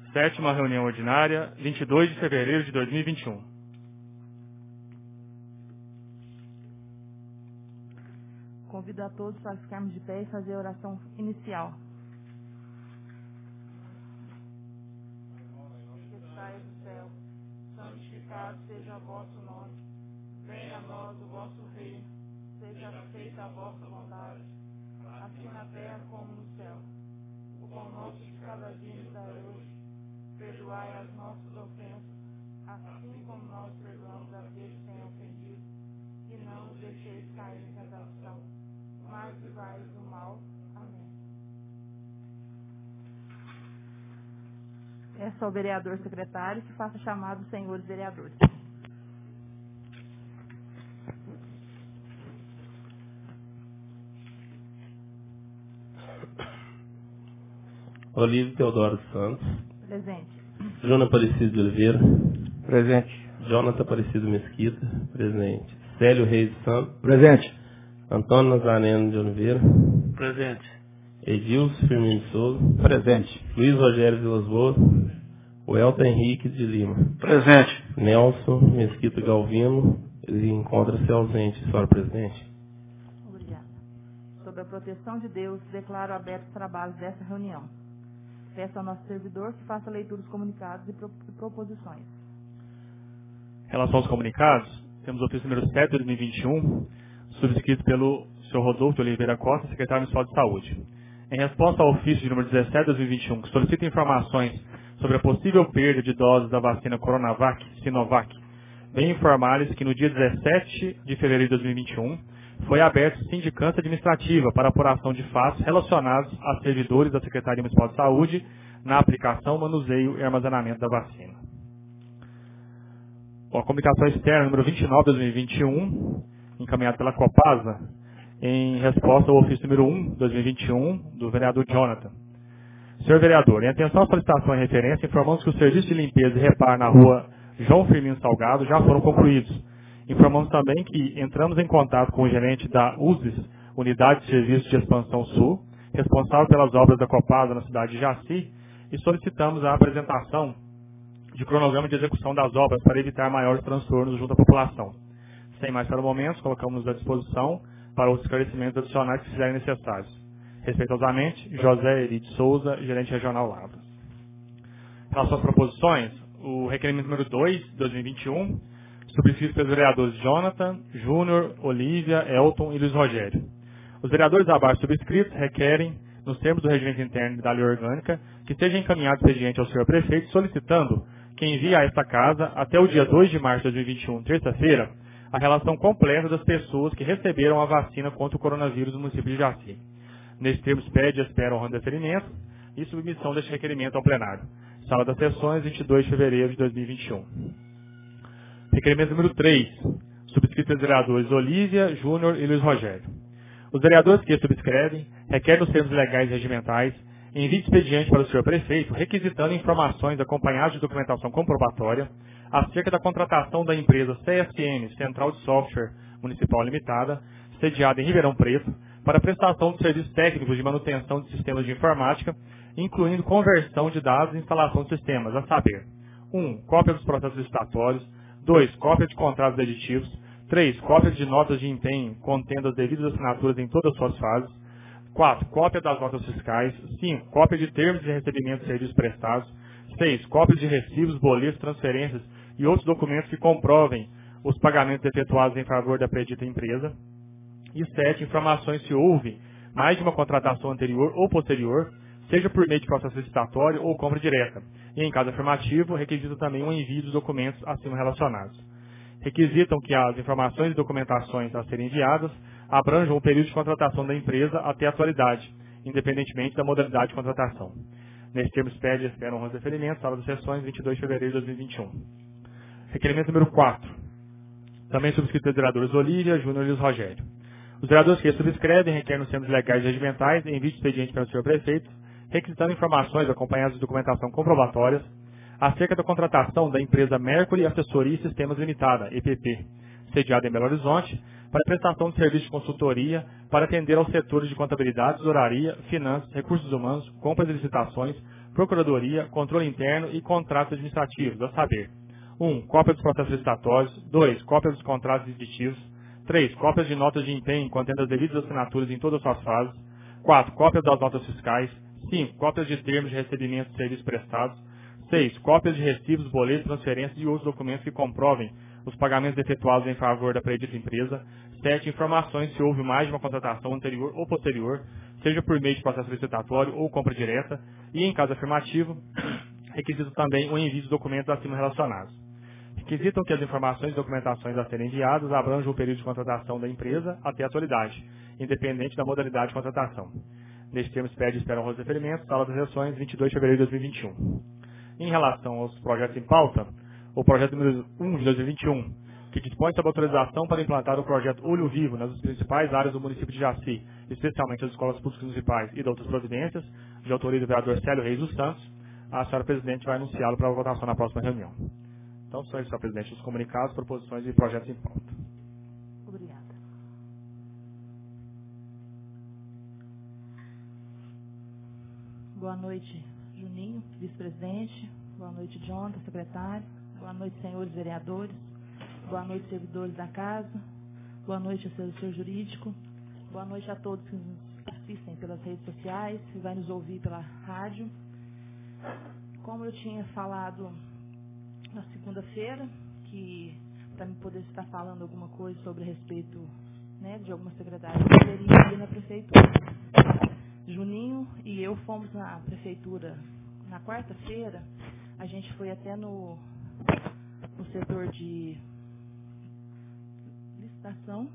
Sétima reunião ordinária, 22 de fevereiro de 2021. Convido a todos para ficarmos de pé e fazer a oração inicial. Que estais no céu, santificado seja o vosso nome. Venha a nós o vosso reino. Seja feita a vossa vontade, assim na terra como no céu. O pão nosso de cada dia nos dai hoje. Perdoai as nossas ofensas, assim como nós perdoamos aqueles que têm ofendido. E não nos deixeis cair em tentação, mas livrai do mal. Amém. Peço ao vereador secretário que faça chamado dos senhores vereadores. Olívio Teodoro Santos. Presente. Júnior Aparecido de Oliveira. Presente. Jonathan Aparecido Mesquita. Presente. Célio Reis Santos. Presente. Antônio Nazareno de Oliveira. Presente. Edilson Firmino de Souza. Presente. Luiz Rogério Vilas Boas. Welton Henrique de Lima. Presente. Nelson Mesquita Galvino. Ele encontra-se ausente, senhora presidente. Obrigada. Sob a proteção de Deus, declaro abertos os trabalhos dessa reunião. Peço ao nosso servidor que faça a leitura dos comunicados e proposições. Em relação aos comunicados, temos o ofício número 7 de 2021, subscrito pelo Sr. Rodolfo de Oliveira Costa, secretário municipal de saúde. Em resposta ao ofício de número 17 de 2021, que solicita informações sobre a possível perda de doses da vacina Coronavac, Sinovac, bem informar-lhes que no dia 17 de fevereiro de 2021, foi aberta sindicância administrativa para apuração de fatos relacionados a servidores da Secretaria Municipal de Saúde na aplicação, manuseio e armazenamento da vacina. Bom, a comunicação externa número 29 de 2021, encaminhada pela Copasa, em resposta ao ofício número 1 de 2021, do vereador Jonathan. Senhor vereador, em atenção à solicitação e referência, informamos que os serviços de limpeza e reparo na rua João Firmino Salgado já foram concluídos. Informamos também que entramos em contato com o gerente da USES, Unidade de Serviços de Expansão Sul, responsável pelas obras da Copasa na cidade de Jaci, e solicitamos a apresentação de cronograma de execução das obras para evitar maiores transtornos junto à população. Sem mais para o momento, colocamos-nos à disposição para os esclarecimentos adicionais que fizerem necessários. Respeitosamente, José Eri de Souza, gerente regional Lavras. Em relação às proposições, o requerimento número 2, de 2021, subscrito pelos vereadores Jonathan, Júnior, Olívia, Elton e Luiz Rogério. Os vereadores abaixo subscritos requerem, nos termos do regimento interno da lei orgânica, que seja encaminhado expediente ao senhor prefeito solicitando que envie a esta casa, até o dia 2 de março de 2021, terça-feira, a relação completa das pessoas que receberam a vacina contra o coronavírus no município de Jaci. Nesses termos, pede e espera honrando deferimento e submissão deste requerimento ao plenário. Sala das Sessões, 22 de fevereiro de 2021. Requerimento número 3, subscrito pelos vereadores Olívia, Júnior e Luiz Rogério. Os vereadores que subscrevem requerem os termos legais e regimentais envie expediente para o senhor prefeito requisitando informações acompanhadas de documentação comprobatória acerca da contratação da empresa CSM, Central de Software Municipal Limitada, sediada em Ribeirão Preto, para prestação de serviços técnicos de manutenção de sistemas de informática, incluindo conversão de dados e instalação de sistemas, a saber, 1. Cópia dos processos licitatórios, 2. Cópia de contratos aditivos, 3. Cópia de notas de empenho contendo as devidas assinaturas em todas as suas fases, 4. Cópia das notas fiscais, 5. Cópia de termos de recebimento de serviços prestados, 6. Cópias de recibos, boletos, transferências e outros documentos que comprovem os pagamentos efetuados em favor da predita empresa, e 7. Informações se houve mais de uma contratação anterior ou posterior, seja por meio de processo licitatório ou compra direta, e em caso afirmativo, requisita também o envio dos documentos acima relacionados. Requisitam que as informações e documentações a serem enviadas abranjam o período de contratação da empresa até a atualidade, independentemente da modalidade de contratação. Nesses termos, pede e espera honroso deferimento, sala das sessões, 22 de fevereiro de 2021. Requerimento número 4, também subscrito pelos vereadores Olívia, Júnior e Luiz Rogério. Os vereadores que subscrevem requerem os termos legais e regimentais envio de expediente para o senhor prefeito, requisitando informações acompanhadas de documentação comprobatórias acerca da contratação da empresa Mercury Assessoria e Sistemas Limitada, EPP, sediada em Belo Horizonte, para prestação de serviço de consultoria para atender aos setores de contabilidade, tesouraria, finanças, recursos humanos, compras e licitações, Procuradoria, Controle Interno e Contratos Administrativos, a saber: 1. Cópia dos processos licitatórios. 2. Cópia dos contratos executivos. 3. Cópias de notas de empenho contendo as devidas assinaturas em todas as suas fases. 4. Cópias das notas fiscais. 5. Cópias de termos de recebimento de serviços prestados. 6. Cópias de recibos, boletos, transferências e outros documentos que comprovem os pagamentos efetuados em favor da predita empresa. 7. Informações se houve mais de uma contratação anterior ou posterior, seja por meio de processo licitatório ou compra direta. E, em caso afirmativo, requisita também o envio dos documentos acima relacionados. Requisitam que as informações e documentações a serem enviadas abranjam o período de contratação da empresa até a atualidade, independente da modalidade de contratação. Neste termo, se pede e esperam os referimentos, sala das sessões, 22 de fevereiro de 2021. Em relação aos projetos em pauta, o projeto número 1 de 2021, que dispõe sobre autorização para implantar o projeto Olho Vivo nas principais áreas do município de Jaci, especialmente as escolas públicas municipais e de outras providências, de autoria do vereador Célio Reis dos Santos, a senhora presidente vai anunciá-lo para a votação na próxima reunião. Então, são esses, senhora presidente, os comunicados, proposições e projetos em pauta. Obrigada. Boa noite, Juninho, vice-presidente. Boa noite, Jonathan, secretário. Boa noite, senhores vereadores. Boa noite, servidores da casa. Boa noite, assessor jurídico. Boa noite a todos que nos assistem pelas redes sociais e vai nos ouvir pela rádio. Como eu tinha falado na segunda-feira, que para me poder estar falando alguma coisa sobre a respeito, né, de alguma secretária, eu poderia ir na prefeitura. Juninho e eu fomos na prefeitura na quarta-feira. A gente foi até no setor de licitação.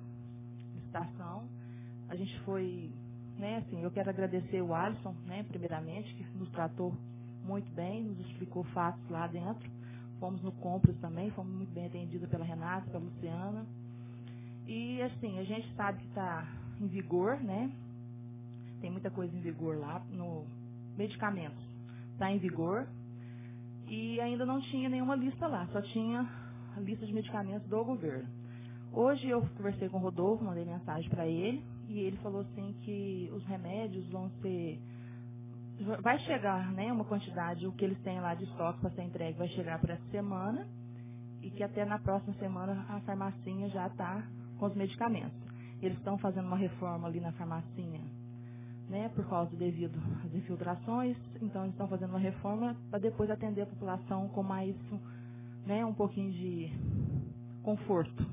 A gente foi, né, assim, eu quero agradecer o Alisson, né, primeiramente, que nos tratou muito bem, nos explicou fatos lá dentro. Fomos no Compras também, fomos muito bem atendidos pela Renata, pela Luciana. E, assim, a gente sabe que está em vigor, né? Tem muita coisa em vigor lá, no medicamentos. Está em vigor. E ainda não tinha nenhuma lista lá, só tinha a lista de medicamentos do governo. Hoje eu conversei com o Rodolfo, mandei mensagem para ele, e ele falou assim que os remédios vão ser... Vai chegar, né, uma quantidade, o que eles têm lá de estoque para ser entregue vai chegar por essa semana, e que até na próxima semana a farmacinha já está com os medicamentos. Eles estão fazendo uma reforma ali na farmacinha, né, por causa devido às infiltrações, então eles estão fazendo uma reforma para depois atender a população com mais, né, um pouquinho de conforto.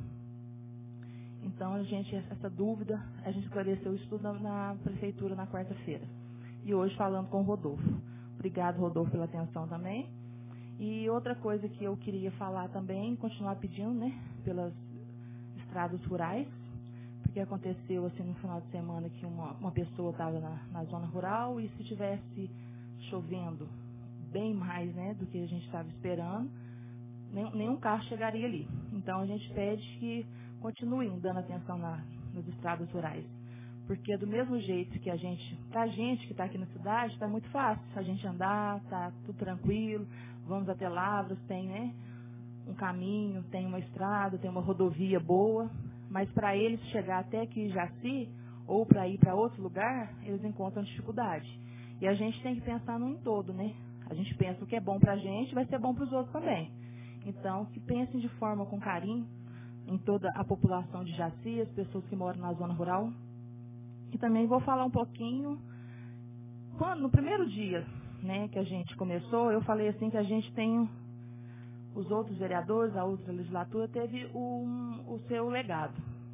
Então, essa dúvida, a gente esclareceu isso tudo na prefeitura na quarta-feira. E hoje falando com o Rodolfo. Obrigado, Rodolfo, pela atenção também. E outra coisa que eu queria falar também, continuar pedindo, né, pelas estradas rurais, porque aconteceu assim no final de semana que uma pessoa estava na zona rural e se tivesse chovendo bem mais, né, do que a gente estava esperando, nenhum carro chegaria ali. Então a gente pede que continuem dando atenção nas estradas rurais. Porque do mesmo jeito que pra gente que está aqui na cidade, está muito fácil a gente andar, está tudo tranquilo, vamos até Lavras, tem, né, um caminho, tem uma estrada, tem uma rodovia boa, mas para eles chegar até aqui em Jaci, ou para ir para outro lugar, eles encontram dificuldade. E a gente tem que pensar no em todo, né? A gente pensa o que é bom para a gente, vai ser bom para os outros também. Então, que pensem de forma com carinho em toda a população de Jaci, as pessoas que moram na zona rural. E também vou falar um pouquinho, no primeiro dia, né, que a gente começou, eu falei assim que a gente tem, os outros vereadores, a outra legislatura teve o seu legado.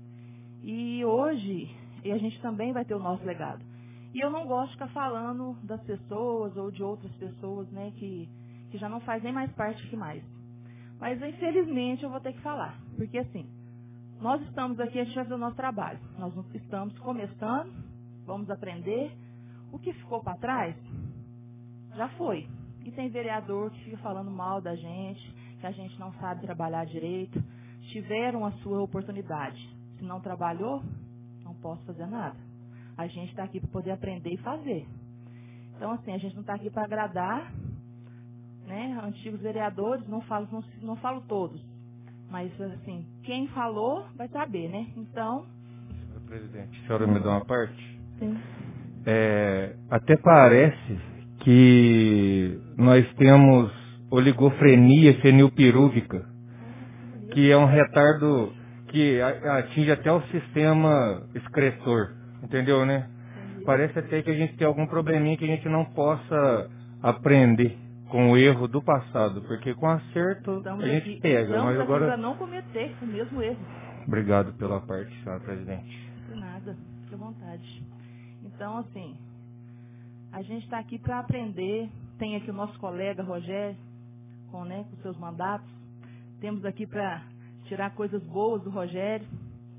E hoje, a gente também vai ter o nosso legado. E eu não gosto de ficar falando das pessoas ou de outras pessoas, né, que já não fazem mais parte que mais. Mas, infelizmente, eu vou ter que falar. Porque, assim, nós estamos aqui, a gente vai fazer o nosso trabalho. Nós estamos começando, vamos aprender. O que ficou para trás, já foi. E tem vereador que fica falando mal da gente, que a gente não sabe trabalhar direito. Tiveram a sua oportunidade. Se não trabalhou, não posso fazer nada. A gente está aqui para poder aprender e fazer. Então, assim, a gente não está aqui para agradar, né, antigos vereadores, não falo todos. Mas, assim, quem falou vai saber, né? Então... Senhora presidente, a senhora me dá uma parte? Sim. Até parece que nós temos oligofrenia fenilpirúvica, que é um retardo que atinge até o sistema excretor, entendeu, né? Parece até que a gente tem algum probleminha que a gente não possa aprender com o erro do passado, porque com acerto a gente pega. Mas agora para não cometer o mesmo erro. Obrigado pela parte, senhora presidente. De nada, fique à vontade. Então, assim, a gente está aqui para aprender. Tem aqui o nosso colega Rogério, com seus mandatos. Temos aqui para tirar coisas boas do Rogério.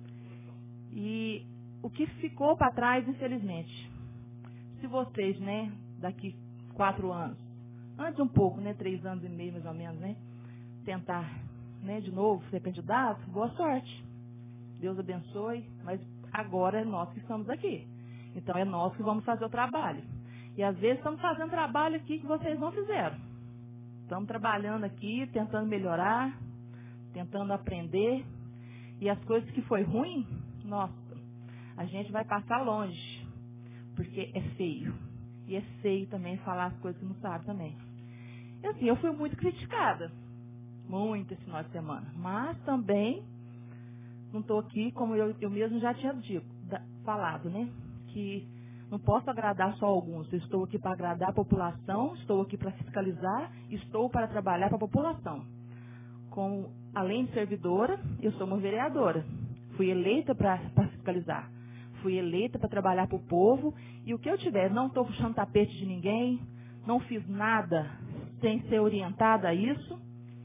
E o que ficou para trás, infelizmente, se vocês, daqui 4 anos, antes um pouco, 3 anos e meio mais ou menos, tentar, de novo ser candidato, boa sorte. Deus abençoe, mas agora é nós que estamos aqui. Então é nós que vamos fazer o trabalho. E às vezes estamos fazendo trabalho aqui que vocês não fizeram. Estamos trabalhando aqui, tentando melhorar, tentando aprender. E as coisas que foi ruim, nossa, a gente vai passar longe. Porque é feio. E é feio também falar as coisas que não sabe também. E assim, eu fui muito criticada. Muito esse final de semana. Mas também não estou aqui, como eu mesmo já tinha falado, que não posso agradar só alguns. Eu estou aqui para agradar a população, estou aqui para fiscalizar, estou para trabalhar para a população. Além de servidora, eu sou uma vereadora. Fui eleita para fiscalizar. Fui eleita para trabalhar para o povo. E o que eu tiver, não estou puxando tapete de ninguém, não fiz nada sem ser orientada a isso.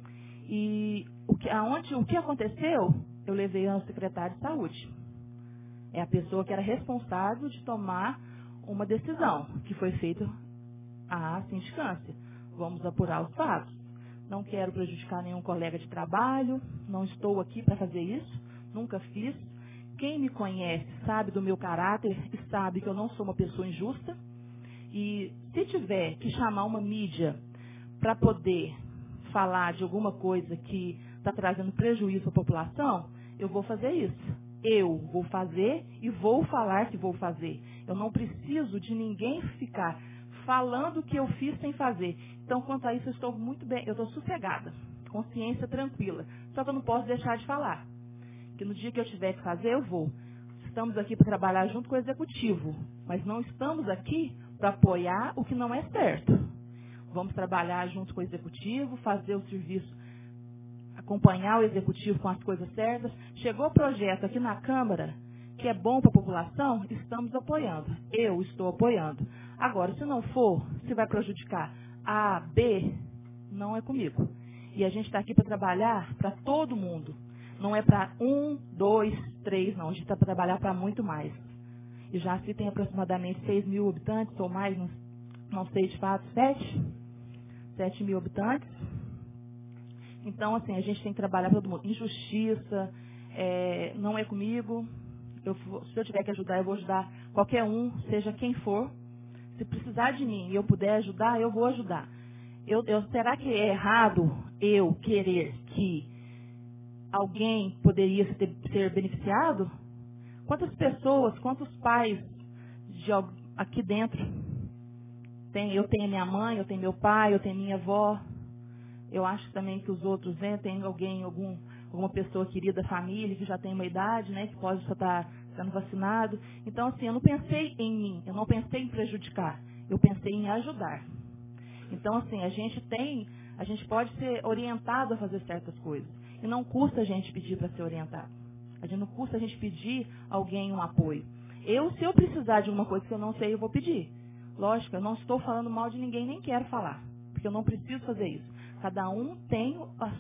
E o que aconteceu, eu levei ao secretário de saúde. É a pessoa que era responsável de tomar uma decisão, que foi feita a sindicância. Vamos apurar os fatos. Não quero prejudicar nenhum colega de trabalho, não estou aqui para fazer isso, nunca fiz. Quem me conhece sabe do meu caráter e sabe que eu não sou uma pessoa injusta. E se tiver que chamar uma mídia para poder falar de alguma coisa que está trazendo prejuízo à população, eu vou fazer isso. Eu vou fazer e vou falar que vou fazer. Eu não preciso de ninguém ficar falando o que eu fiz sem fazer. Então, quanto a isso, eu estou muito bem, eu estou sossegada, consciência tranquila. Só que eu não posso deixar de falar. Que no dia que eu tiver que fazer, eu vou. Estamos aqui para trabalhar junto com o executivo, mas não estamos aqui para apoiar o que não é certo. Vamos trabalhar junto com o executivo, fazer o serviço, acompanhar o executivo com as coisas certas. Chegou o projeto aqui na Câmara, que é bom para a população, estamos apoiando. Eu estou apoiando. Agora, se não for, se vai prejudicar A, B, não é comigo. E a gente está aqui para trabalhar para todo mundo. Não é para 1, 2, 3, não. A gente está para trabalhar para muito mais. E Jaci tem aproximadamente 6 mil habitantes, ou mais, não sei de fato, 7 mil habitantes. Então, assim, a gente tem que trabalhar para todo mundo. Injustiça, não é comigo. Se eu tiver que ajudar, eu vou ajudar qualquer um, seja quem for. Se precisar de mim e eu puder ajudar, eu vou ajudar. Será que é errado eu querer que alguém poderia ser beneficiado? Quantas pessoas, quantos pais aqui dentro? Eu tenho minha mãe, eu tenho meu pai, eu tenho minha avó. Eu acho também que os outros, tem alguma pessoa querida da família que já tem uma idade, que pode só estar sendo vacinado. Então, assim, eu não pensei em mim, eu não pensei em prejudicar, eu pensei em ajudar. Então, assim, a gente pode ser orientado a fazer certas coisas. E não custa a gente pedir para ser orientado. Não custa a gente pedir a alguém um apoio. Se eu precisar de uma coisa que eu não sei, eu vou pedir. Lógico, eu não estou falando mal de ninguém, nem quero falar, porque eu não preciso fazer isso. Cada um tem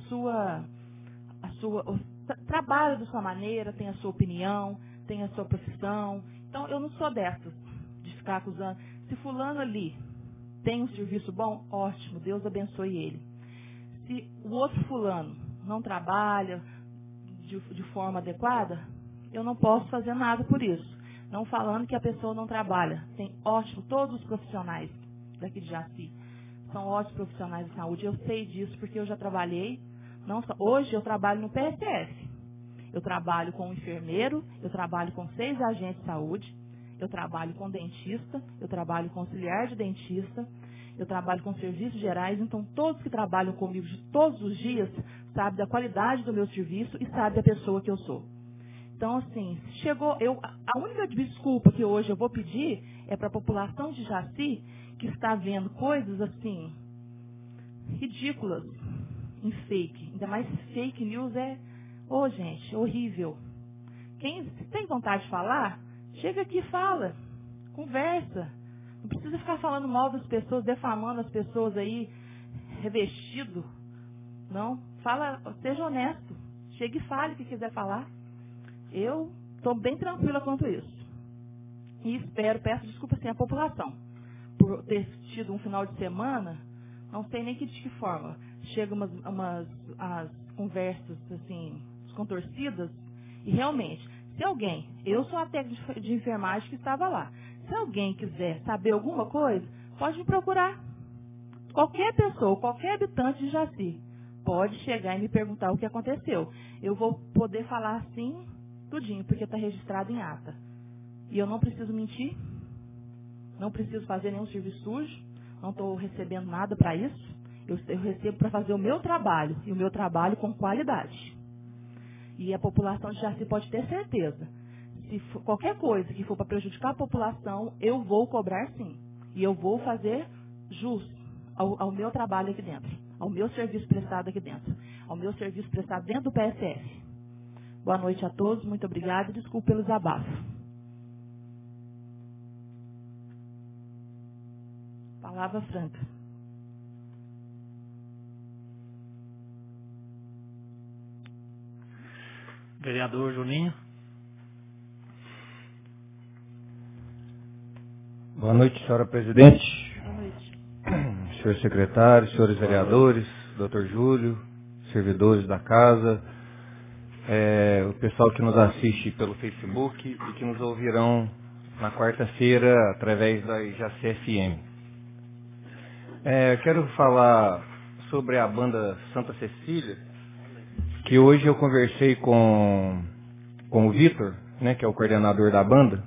trabalha da sua maneira, tem a sua opinião, tem a sua profissão. Então, eu não sou dessas de ficar acusando. Se fulano ali tem um serviço bom, ótimo, Deus abençoe ele. Se o outro fulano não trabalha de forma adequada, eu não posso fazer nada por isso. Não falando que a pessoa não trabalha. Tem ótimo, todos os profissionais daqui de Jaci são ótimos profissionais de saúde. Eu sei disso porque eu já trabalhei. Hoje eu trabalho no PSF. Eu trabalho com um enfermeiro, eu trabalho com 6 agentes de saúde, Eu trabalho com dentista, eu trabalho com auxiliar de dentista, eu trabalho com serviços gerais, então todos que trabalham comigo de todos os dias sabem da qualidade do meu serviço e sabem da pessoa que eu sou. Então, assim, a única desculpa que hoje eu vou pedir é para a população de Jaci, que está vendo coisas, assim, ridículas em fake. Ainda mais fake news gente, horrível. Quem tem vontade de falar, chega aqui e fala, conversa. Não precisa ficar falando mal das pessoas, defamando as pessoas aí, revestido. Não, seja honesto. Chega e fale o que quiser falar. Eu estou bem tranquila quanto isso. E peço desculpa sim à população, por ter tido um final de semana, não sei nem de que forma. Chegam as conversas assim, contorcidas, e realmente, se alguém, eu sou a técnica de enfermagem que estava lá, se alguém quiser saber alguma coisa, pode me procurar. Qualquer pessoa, qualquer habitante de Jaci, pode chegar e me perguntar o que aconteceu. Eu vou poder falar assim, tudinho, porque está registrado em ata. E eu não preciso mentir, não preciso fazer nenhum serviço sujo, não estou recebendo nada para isso. Eu recebo para fazer o meu trabalho, e o meu trabalho com qualidade. E a população de Jaci pode ter certeza. Se for qualquer coisa que for para prejudicar a população, eu vou cobrar sim. E eu vou fazer jus ao meu trabalho aqui dentro, ao meu serviço prestado aqui dentro, ao meu serviço prestado dentro do PSF. Boa noite a todos, muito obrigada e desculpe pelo desabafo. Palavra franca. Vereador Juninho. Boa noite, senhora presidente. Boa noite. Senhor secretário, senhores vereadores, doutor Júlio, servidores da casa, o pessoal que nos assiste pelo Facebook e que nos ouvirão na quarta-feira através da Jaci FM. Quero falar sobre a banda Santa Cecília, que hoje eu conversei com o Vitor, né, que é o coordenador da banda,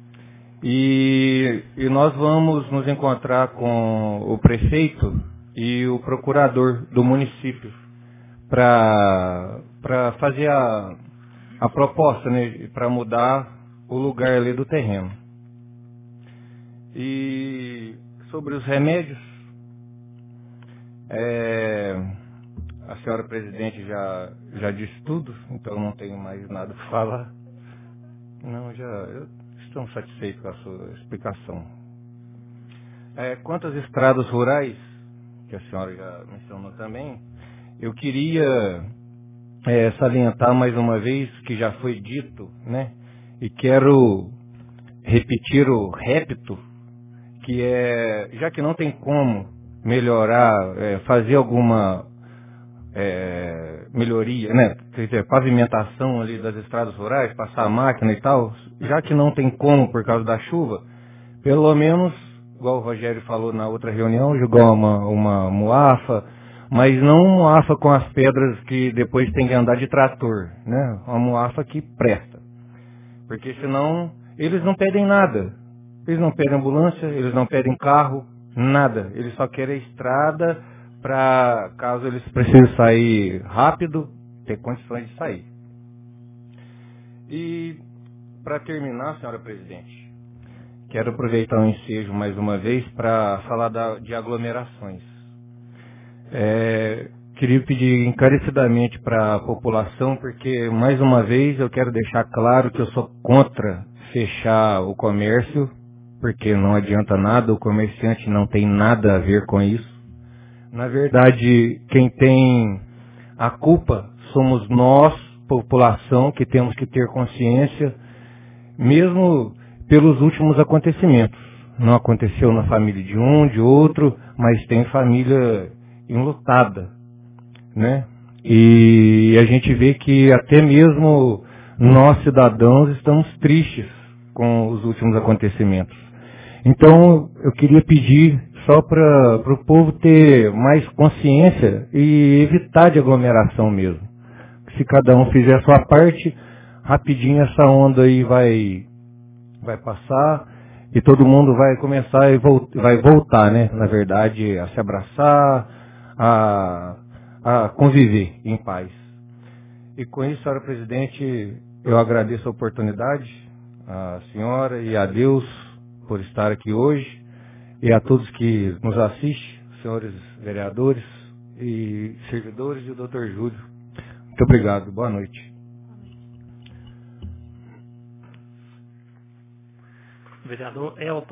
e nós vamos nos encontrar com o prefeito e o procurador do município para fazer a proposta, né, para mudar o lugar ali do terreno. E sobre os remédios, a senhora presidente já disse tudo, então não tenho mais nada para falar. Não, estamos satisfeitos com a sua explicação. Quanto às estradas rurais, que a senhora já mencionou também, eu queria salientar mais uma vez que já foi dito, né? E quero repetir o répito, que já que não tem como melhorar, fazer alguma melhoria, né? Quer dizer, pavimentação ali das estradas rurais, passar a máquina e tal, já que não tem como por causa da chuva, pelo menos, igual o Rogério falou na outra reunião, jogar uma muafa, mas não uma muafa com as pedras que depois tem que andar de trator, né? Uma muafa que presta. Porque senão eles não pedem nada. Eles não pedem ambulância, eles não pedem carro, nada. Eles só querem a estrada para, caso eles precisem sair rápido, ter condições de sair. E, para terminar, senhora presidente, quero aproveitar o ensejo mais uma vez para falar de aglomerações. Queria pedir encarecidamente para a população, porque, mais uma vez, eu quero deixar claro que eu sou contra fechar o comércio, porque não adianta nada, o comerciante não tem nada a ver com isso. Na verdade, quem tem a culpa somos nós, população, que temos que ter consciência, mesmo pelos últimos acontecimentos. Não aconteceu na família de um, de outro, mas tem família enlutada, né? E a gente vê que até mesmo nós, cidadãos, estamos tristes com os últimos acontecimentos. Então, eu queria pedir só para o povo ter mais consciência e evitar de aglomeração mesmo. Se cada um fizer a sua parte, rapidinho essa onda aí vai vai passar e todo mundo vai começar e vai voltar, né? Na verdade, a se abraçar, a conviver em paz. E com isso, senhora presidente, eu agradeço a oportunidade, à senhora e a Deus por estar aqui hoje e a todos que nos assistem, senhores vereadores e servidores e o Dr. Júlio. Muito obrigado. Boa noite. Vereador Elton.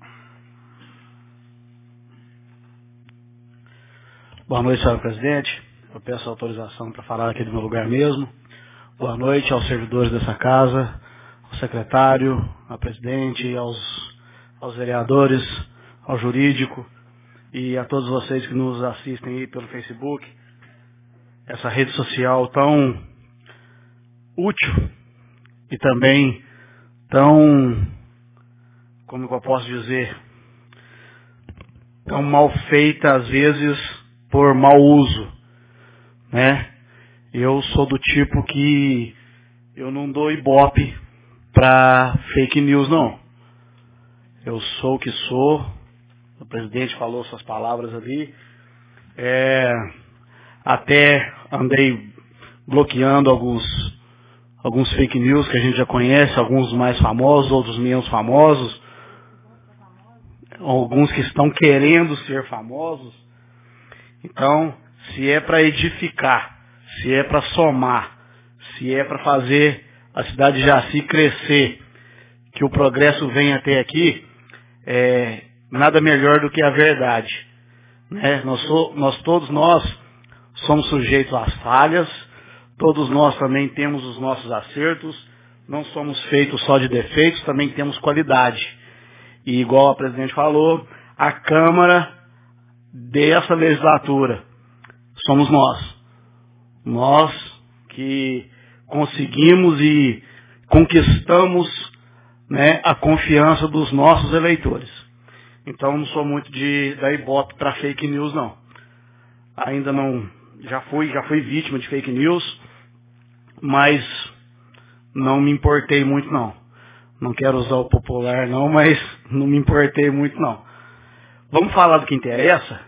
Boa noite, senhor presidente. Eu peço autorização para falar aqui do meu lugar mesmo. Boa noite aos servidores dessa casa, ao secretário, à presidente, aos vereadores, ao jurídico e a todos vocês que nos assistem aí pelo Facebook. Essa rede social tão útil e também tão, como eu posso dizer, tão mal feita às vezes por mau uso, né? Eu sou do tipo que eu não dou ibope para fake news, não. Eu sou o que sou. O presidente falou suas palavras ali. Até andei bloqueando alguns fake news que a gente já conhece, alguns mais famosos, outros menos famosos, alguns que estão querendo ser famosos. Então, se é para edificar, se é para somar, se é para fazer a cidade de Jaci crescer, que o progresso venha até aqui, nada melhor do que a verdade, né? Todos nós somos sujeitos às falhas, todos nós também temos os nossos acertos, não somos feitos só de defeitos, também temos qualidade. E igual a presidente falou, a Câmara dessa legislatura somos nós. Nós que conseguimos e conquistamos, né, a confiança dos nossos eleitores. Então não sou muito de dar ibope para fake news, não. Ainda não, já fui vítima de fake news, mas não me importei muito, não. Não quero usar o popular, não, mas não me importei muito, não. Vamos falar do que interessa.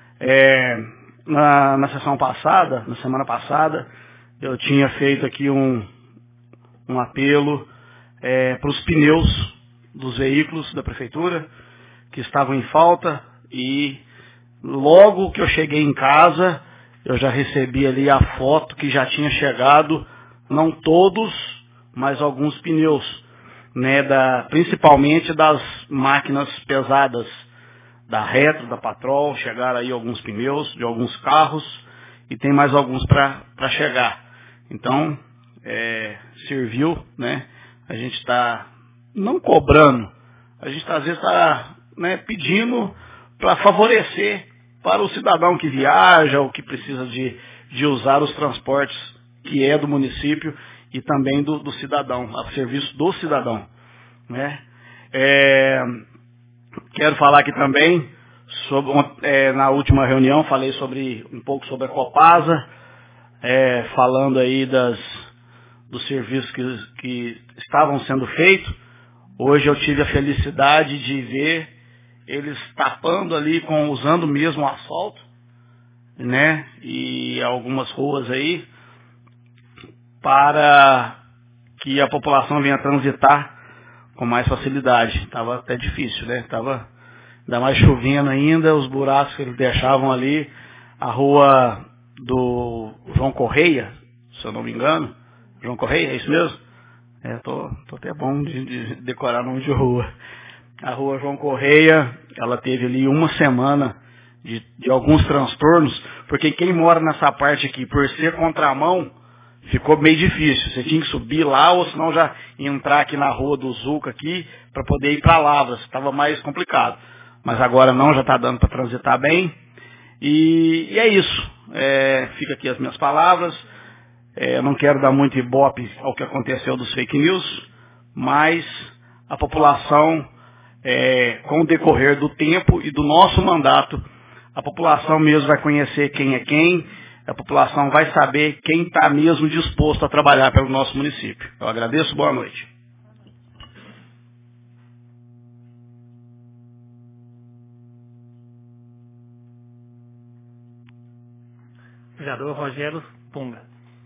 Na sessão passada, na semana passada, eu tinha feito aqui um apelo para os pneus dos veículos da prefeitura que estavam em falta, e logo que eu cheguei em casa, eu já recebi ali a foto que já tinha chegado, não todos, mas alguns pneus, né, principalmente das máquinas pesadas, da Retro, da Patrol, chegaram aí alguns pneus de alguns carros e tem mais alguns para chegar. Então, serviu, né? A gente está não cobrando, a gente às vezes está, né, pedindo para favorecer para o cidadão que viaja ou que precisa de usar os transportes que é do município e também do cidadão, a serviço do cidadão, né? Quero falar aqui também sobre, na última reunião falei um pouco sobre a Copasa, falando aí dos serviços que estavam sendo feitos. Hoje eu tive a felicidade de ver eles tapando ali, usando mesmo o asfalto, né? E algumas ruas aí, para que a população venha transitar com mais facilidade. Estava até difícil, né? Estava ainda mais chovendo ainda, os buracos que eles deixavam ali, a rua do João Correia, se eu não me engano. João Correia, é isso mesmo? Tô até bom de decorar nome de rua. A rua João Correia, ela teve ali uma semana de alguns transtornos, porque quem mora nessa parte aqui, por ser contramão, ficou meio difícil. Você tinha que subir lá, ou senão já entrar aqui na rua do Zuca aqui, para poder ir para Lavras. Estava mais complicado. Mas agora não, já está dando para transitar bem. E é isso. Fica aqui as minhas palavras. Eu não quero dar muito ibope ao que aconteceu dos fake news, mas a população, com o decorrer do tempo e do nosso mandato, a população mesmo vai conhecer quem é quem, a população vai saber quem está mesmo disposto a trabalhar pelo nosso município. Eu agradeço, boa noite. Vereador Rogério Punga.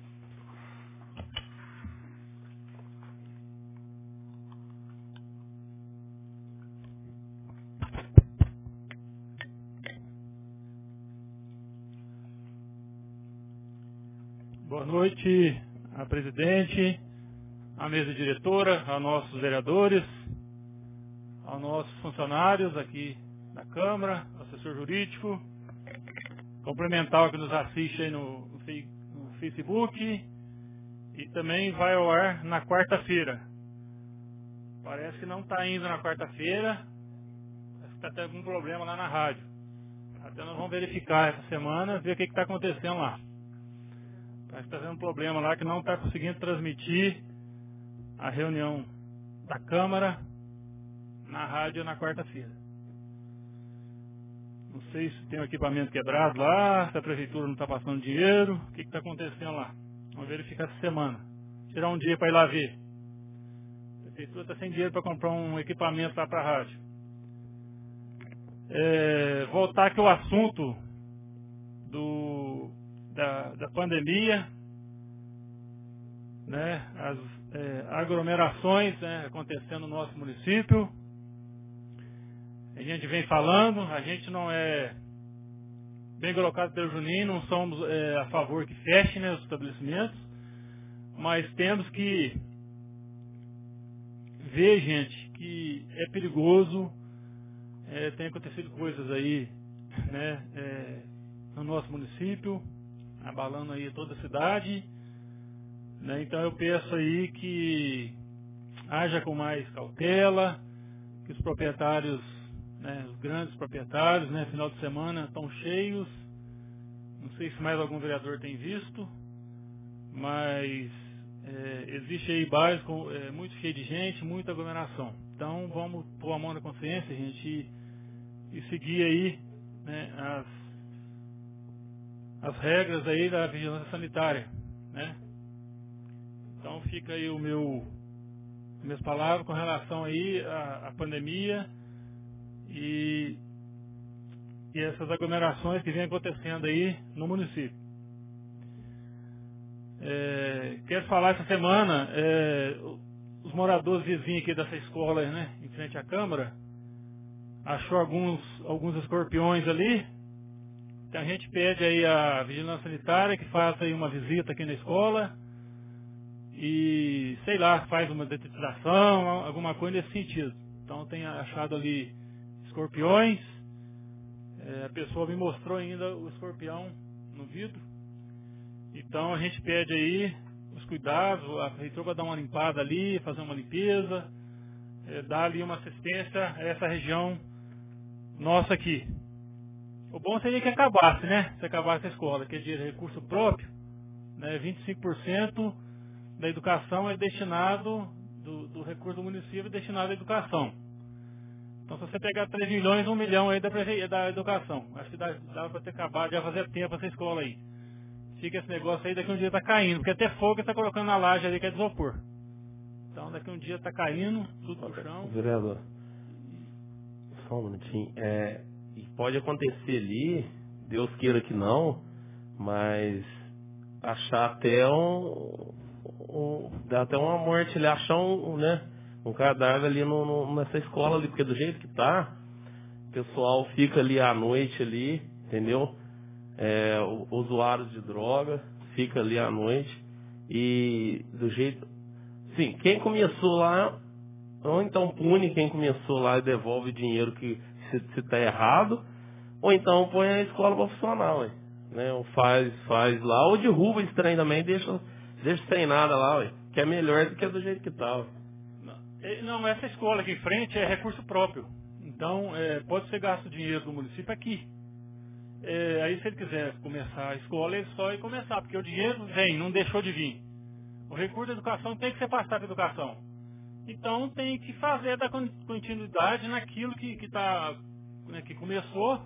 Boa noite a presidente, à mesa diretora, aos nossos vereadores, aos nossos funcionários aqui da Câmara, assessor jurídico, complementar o que nos assiste aí no Facebook e também vai ao ar na quarta-feira. Parece que não está indo na quarta-feira, parece que está tendo algum problema lá na rádio. Até nós vamos verificar essa semana, ver o que está acontecendo lá. Parece que está tendo um problema lá que não está conseguindo transmitir a reunião da Câmara na rádio na quarta-feira. Não sei se tem um equipamento quebrado lá, se a prefeitura não está passando dinheiro, o que está acontecendo lá. Vamos verificar essa semana. Tirar um dia para ir lá ver. A prefeitura está sem dinheiro para comprar um equipamento lá para a rádio. Voltar aqui ao assunto da pandemia, né, as aglomerações, né, acontecendo no nosso município. A gente vem falando, a gente não é bem colocado pelo Juninho, não somos a favor que feche, né, os estabelecimentos, mas temos que ver, gente, que é perigoso, tem acontecido coisas aí, né, no nosso município, abalando aí toda a cidade, né? Então eu peço aí que haja com mais cautela, que os proprietários, né, os grandes proprietários, né, final de semana estão cheios, não sei se mais algum vereador tem visto, mas existe aí bairros muito cheio de gente, muita aglomeração. Então vamos pôr a mão na consciência, gente, e seguir aí, né, as regras aí da vigilância sanitária, né? Então fica aí minhas palavras com relação aí à pandemia e essas aglomerações que vêm acontecendo aí no município. Quero falar essa semana, os moradores vizinhos aqui dessa escola, né, em frente à Câmara, achou alguns escorpiões ali. Então a gente pede aí a vigilância sanitária que faça aí uma visita aqui na escola e, sei lá, faz uma detetização, alguma coisa nesse sentido. Então tem achado ali escorpiões, a pessoa me mostrou ainda o escorpião no vidro. Então a gente pede aí os cuidados, a prefeitura vai dar uma limpada ali, fazer uma limpeza, dar ali uma assistência a essa região nossa aqui. O bom seria que acabasse, né? Se acabasse a escola, que é de recurso próprio, né? 25% da educação é destinado, do recurso do município é destinado à educação. Então se você pegar 3 milhões, 1 milhão aí da educação. Acho que dá para ter acabado, já fazer tempo essa escola aí. Fica esse negócio aí, daqui um dia tá caindo, porque até fogo está colocando na laje ali que é de isopor. Então daqui um dia tá caindo, tudo pro chão. Vereador, só um minutinho. E pode acontecer ali, Deus queira que não, mas achar até dá até uma morte ali, achar um cadáver ali nessa escola ali, porque do jeito que tá, o pessoal fica ali à noite ali, entendeu? Usuários de droga, fica ali à noite e do jeito... Sim, quem começou lá, ou então pune quem começou lá e devolve dinheiro que se tá errado, ou então põe a escola para funcionar, ué, né? Ou faz lá, ou derruba esse trem também, deixa sem nada lá, ué, que é melhor do que do jeito que tá, ué. Não, essa escola aqui em frente é recurso próprio. Então, pode ser gasto dinheiro do município aqui. Aí se ele quiser começar a escola, ele só ir começar, porque o dinheiro vem, não deixou de vir. O recurso da educação tem que ser passado para a educação. Então tem que fazer da continuidade naquilo que começou,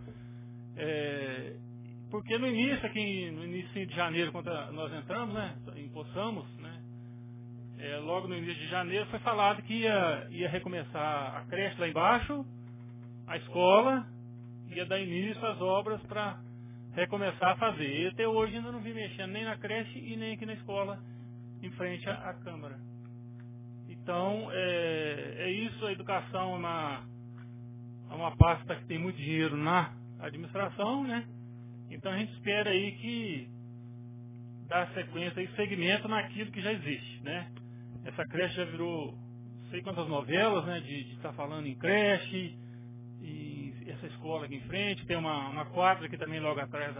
porque no início de janeiro, quando nós entramos, né, empossamos, né, logo no início de janeiro foi falado que ia recomeçar a creche lá embaixo, a escola, ia dar início às obras para recomeçar a fazer. E até hoje ainda não vi mexendo nem na creche e nem aqui na escola, em frente à Câmara. Então, é isso, a educação é uma pasta que tem muito dinheiro na administração, né? Então a gente espera aí que dá sequência e segmento naquilo que já existe, né? Essa creche já virou não sei quantas novelas, né? De estar falando em creche, e essa escola aqui em frente, tem uma quadra aqui também logo atrás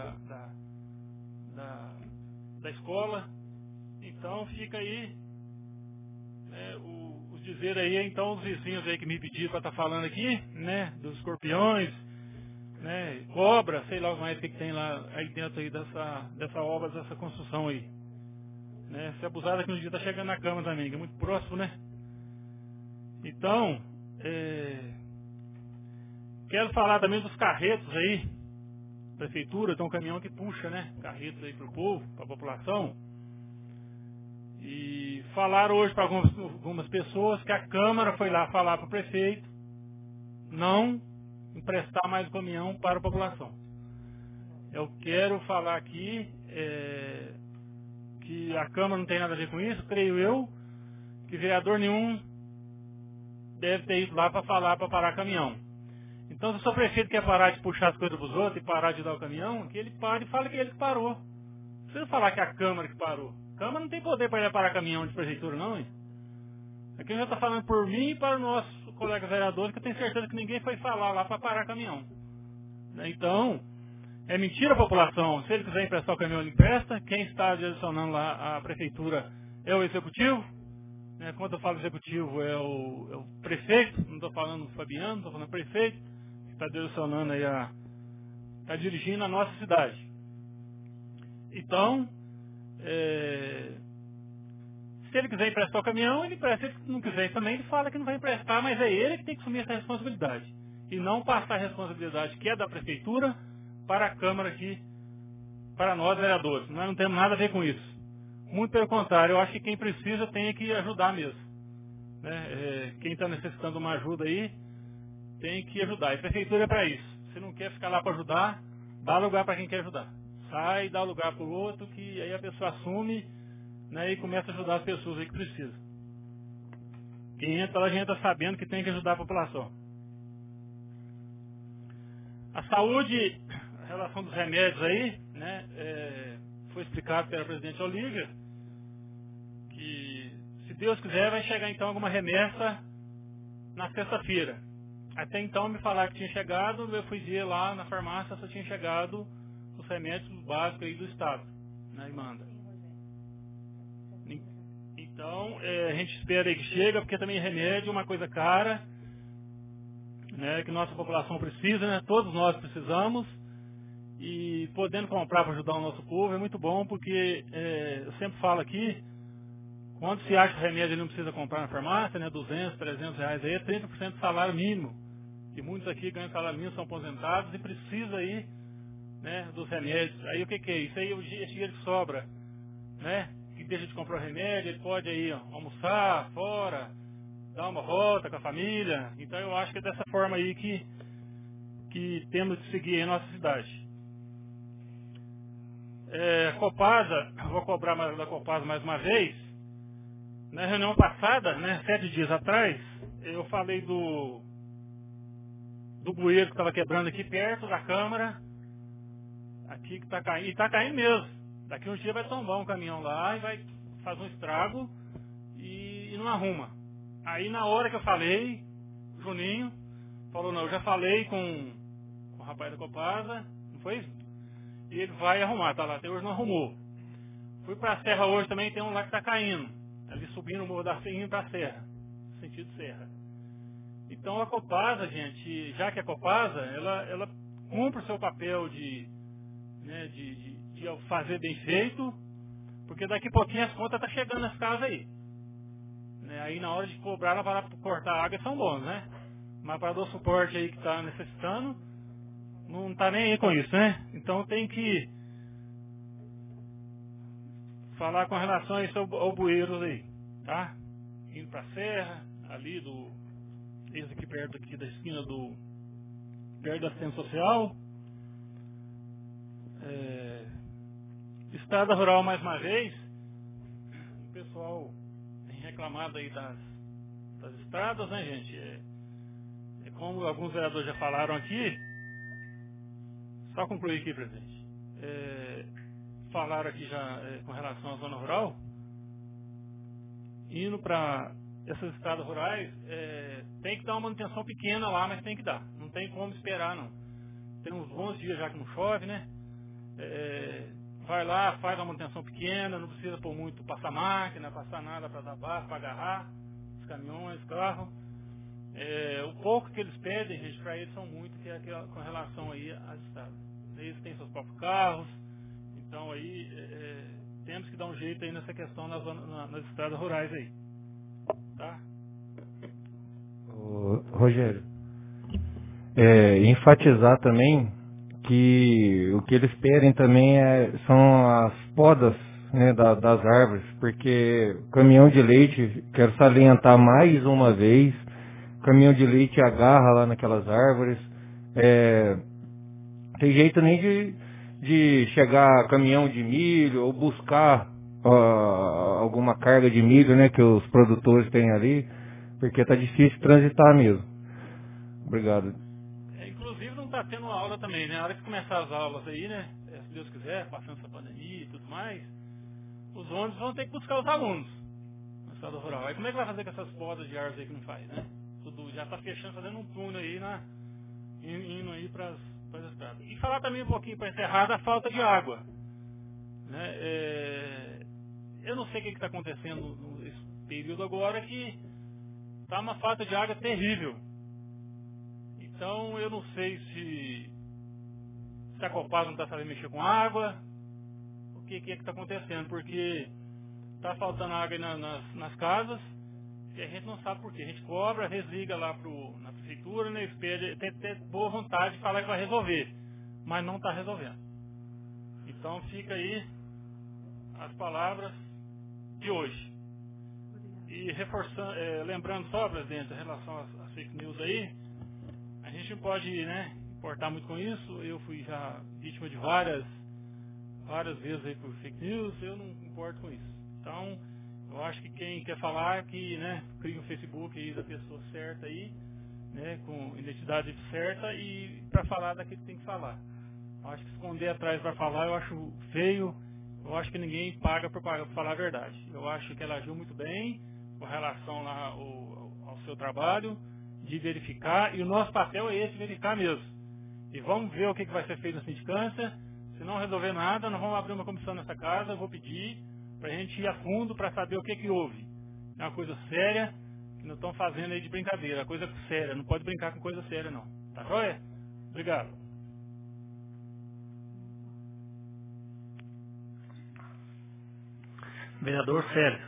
da escola. Então fica aí, né, os dizer aí, então, os vizinhos aí que me pediram para estar falando aqui, né? Dos escorpiões, né, cobra, sei lá mais o que tem lá aí dentro aí dessa obra, dessa construção aí. Né, se abusar daqui um dia está chegando na cama também, que é muito próximo, né? Então, quero falar também dos carretos aí. Prefeitura tem um caminhão que puxa, né? Carretos aí para o povo, para a população. E falaram hoje para algumas pessoas que a Câmara foi lá falar para o prefeito não emprestar mais o caminhão para a população. Eu quero falar aqui que a Câmara não tem nada a ver com isso, creio eu, que vereador nenhum deve ter ido lá para falar para parar caminhão. Então, se o seu prefeito quer parar de puxar as coisas dos outros e parar de dar o caminhão, que ele pare e fale que ele que parou. Não precisa falar que é a Câmara que parou. A Câmara não tem poder para ir parar caminhão de prefeitura, não, hein? Aqui já está falando por mim e para os nossos colegas vereadores, que eu tenho certeza que ninguém foi falar lá para parar caminhão. Então, é mentira a população. Se ele quiser emprestar o caminhão, ele empresta. Quem está direcionando lá a prefeitura é o executivo. Né? Quando eu falo executivo, é o prefeito. Não estou falando o Fabiano, estou falando o prefeito, que está direcionando aí está dirigindo a nossa cidade. Então, se ele quiser emprestar o caminhão, ele empresta. Se ele não quiser também, ele fala que não vai emprestar, mas é ele que tem que assumir essa responsabilidade. E não passar a responsabilidade que é da prefeitura para a Câmara aqui, para nós vereadores. Nós não temos nada a ver com isso. Muito pelo contrário, eu acho que quem precisa tem que ajudar mesmo. Né? Quem está necessitando de uma ajuda aí, tem que ajudar. E a prefeitura é para isso. Se não quer ficar lá para ajudar, dá lugar para quem quer ajudar. Sai, dá lugar para o outro, que aí a pessoa assume, né, e começa a ajudar as pessoas aí que precisam. Quem entra lá já entra sabendo que tem que ajudar a população. A saúde, a relação dos remédios aí, né, foi explicado pela presidente Olívia, que se Deus quiser vai chegar então alguma remessa na sexta-feira. Até então me falaram que tinha chegado, eu fui ver lá na farmácia, só tinha chegado os remédios básicos aí do Estado, né, e manda. Então, a gente espera aí que chega, porque também remédio é uma coisa cara, né, que nossa população precisa, né, todos nós precisamos, e podendo comprar para ajudar o nosso povo é muito bom, porque eu sempre falo aqui, quando se acha remédio ele não precisa comprar na farmácia, né, 200, 300 reais aí, é 30% do salário mínimo, que muitos aqui ganham salário mínimo, são aposentados e precisa aí, né, dos remédios. Aí o que é isso? Aí esse dinheiro que sobra, né, que deixa de comprar o remédio, ele pode aí almoçar fora, dar uma volta com a família. Então eu acho que é dessa forma aí que temos de seguir a nossa cidade. Copasa, vou cobrar da Copasa mais uma vez. Na reunião passada, né, 7 dias atrás, eu falei do bueiro que estava quebrando aqui perto da Câmara, aqui que está caindo, e está caindo mesmo. Daqui uns dias vai tombar um caminhão lá e vai fazer um estrago e não arruma. Aí na hora que eu falei, o Juninho falou, não, eu já falei com o rapaz da Copasa, não foi isso? E ele vai arrumar, tá lá, até hoje não arrumou. Fui para a Serra hoje também, tem um lá que está caindo, ali subindo o Morro da Serra, indo para a Serra, sentido Serra. Então a Copasa, gente, já que a Copasa, ela cumpre o seu papel de fazer bem feito, porque daqui a pouquinho as contas estão chegando nas casas aí. Né? Aí na hora de cobrar, ela para cortar a água são bons, né? Mas para dar o suporte aí que está necessitando, não está nem aí com isso, né? Então tem que falar com relação a isso ao bueiro aí, tá? Indo para a Serra, ali esse aqui perto da esquina perto da assistência social. estrada rural, mais uma vez, o pessoal tem reclamado aí das estradas, né, gente? É como alguns vereadores já falaram aqui, só concluir aqui, presidente. Falaram aqui já com relação à zona rural, indo para essas estradas rurais, tem que dar uma manutenção pequena lá, mas tem que dar. Não tem como esperar, não. Tem uns bons dias já que não chove, né? Vai lá, faz uma manutenção pequena, não precisa pôr muito, passar máquina, passar nada para dar base, para agarrar os caminhões, carro. O pouco que eles pedem, gente, para eles são muito, que é com relação aí às estradas. Eles têm seus próprios carros, então aí temos que dar um jeito aí nessa questão nas estradas rurais aí. Tá? Rogério, enfatizar também que o que eles pedem também são as podas, né, das árvores, porque caminhão de leite, quero salientar mais uma vez, caminhão de leite agarra lá naquelas árvores, tem jeito nem de chegar caminhão de milho ou buscar alguma carga de milho, né, que os produtores têm ali, porque tá difícil transitar mesmo. Obrigado. Inclusive não está tendo aula também, né? Na hora que começar as aulas aí, né? Se Deus quiser, passando essa pandemia e tudo mais, os ônibus vão ter que buscar os alunos na estrada rural. Aí como é que vai fazer com essas podas de árvores aí que não faz, né? Tudo já está fechando, fazendo um túnel aí, indo aí para as estradas. E falar também um pouquinho para encerrar da falta de água, né? Eu não sei o que está acontecendo nesse período agora, que está uma falta de água terrível. Então eu não sei se a Copasa não está sabendo mexer com água, o que é que está acontecendo, porque está faltando água aí nas casas, e a gente não sabe por quê. A gente cobra, resliga lá na prefeitura, né, tem boa vontade de falar que vai resolver, mas não está resolvendo. Então fica aí as palavras de hoje. E reforçando, lembrando só, presidente, em relação às fake news aí, a gente não pode, né, importar muito com isso. Eu fui já vítima de várias vezes aí por fake news, eu não importo com isso. Então, eu acho que quem quer falar, que, né, cria um Facebook aí da pessoa certa aí, né, com identidade certa, e para falar daquilo que tem que falar. Eu acho que esconder atrás para falar, eu acho feio. Eu acho que ninguém paga por falar a verdade. Eu acho que ela agiu muito bem com relação lá ao seu trabalho, de verificar, e o nosso papel é esse, verificar mesmo. E vamos ver o que vai ser feito na sindicância. Se não resolver nada, nós vamos abrir uma comissão nessa casa, eu vou pedir para a gente ir a fundo para saber o que houve. É uma coisa séria, que não estão fazendo aí de brincadeira, é coisa séria, não pode brincar com coisa séria não. Tá joia? Obrigado. Vereador Célio.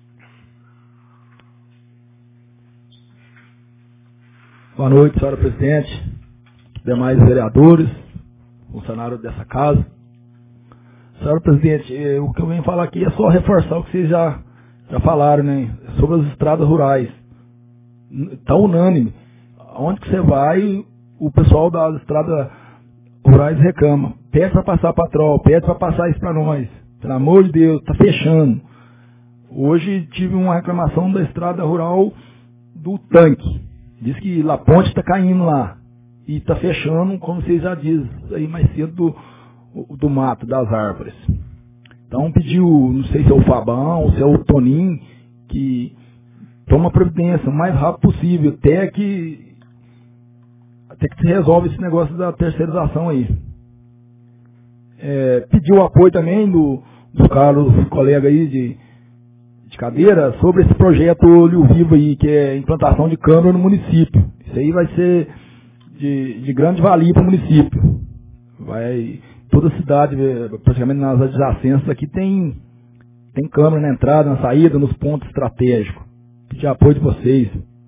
Boa noite, senhora presidente, demais vereadores, funcionários dessa casa. Senhora presidente, o que eu venho falar aqui é só reforçar o que vocês já falaram, né, sobre as estradas rurais. Está unânime. Onde que você vai, o pessoal das estradas rurais reclama. Pede para passar patrol, pede para passar isso para nós. Pelo amor de Deus, está fechando. Hoje tive uma reclamação da estrada rural do tanque. Diz que La Ponte está caindo lá. E está fechando, como vocês já dizem, aí mais cedo do mato, das árvores. Então pediu, não sei se é o Fabão, se é o Toninho, que toma providência o mais rápido possível, até que se resolve esse negócio da terceirização aí. Pediu o apoio também dos caros colegas aí de cadeira sobre esse projeto Olho Vivo aí, que é implantação de câmara no município. Isso aí vai ser de grande valia para o município. Toda a cidade, praticamente nas adjacências aqui, tem câmera na entrada, na saída, nos pontos estratégicos. Pedir apoio de vocês.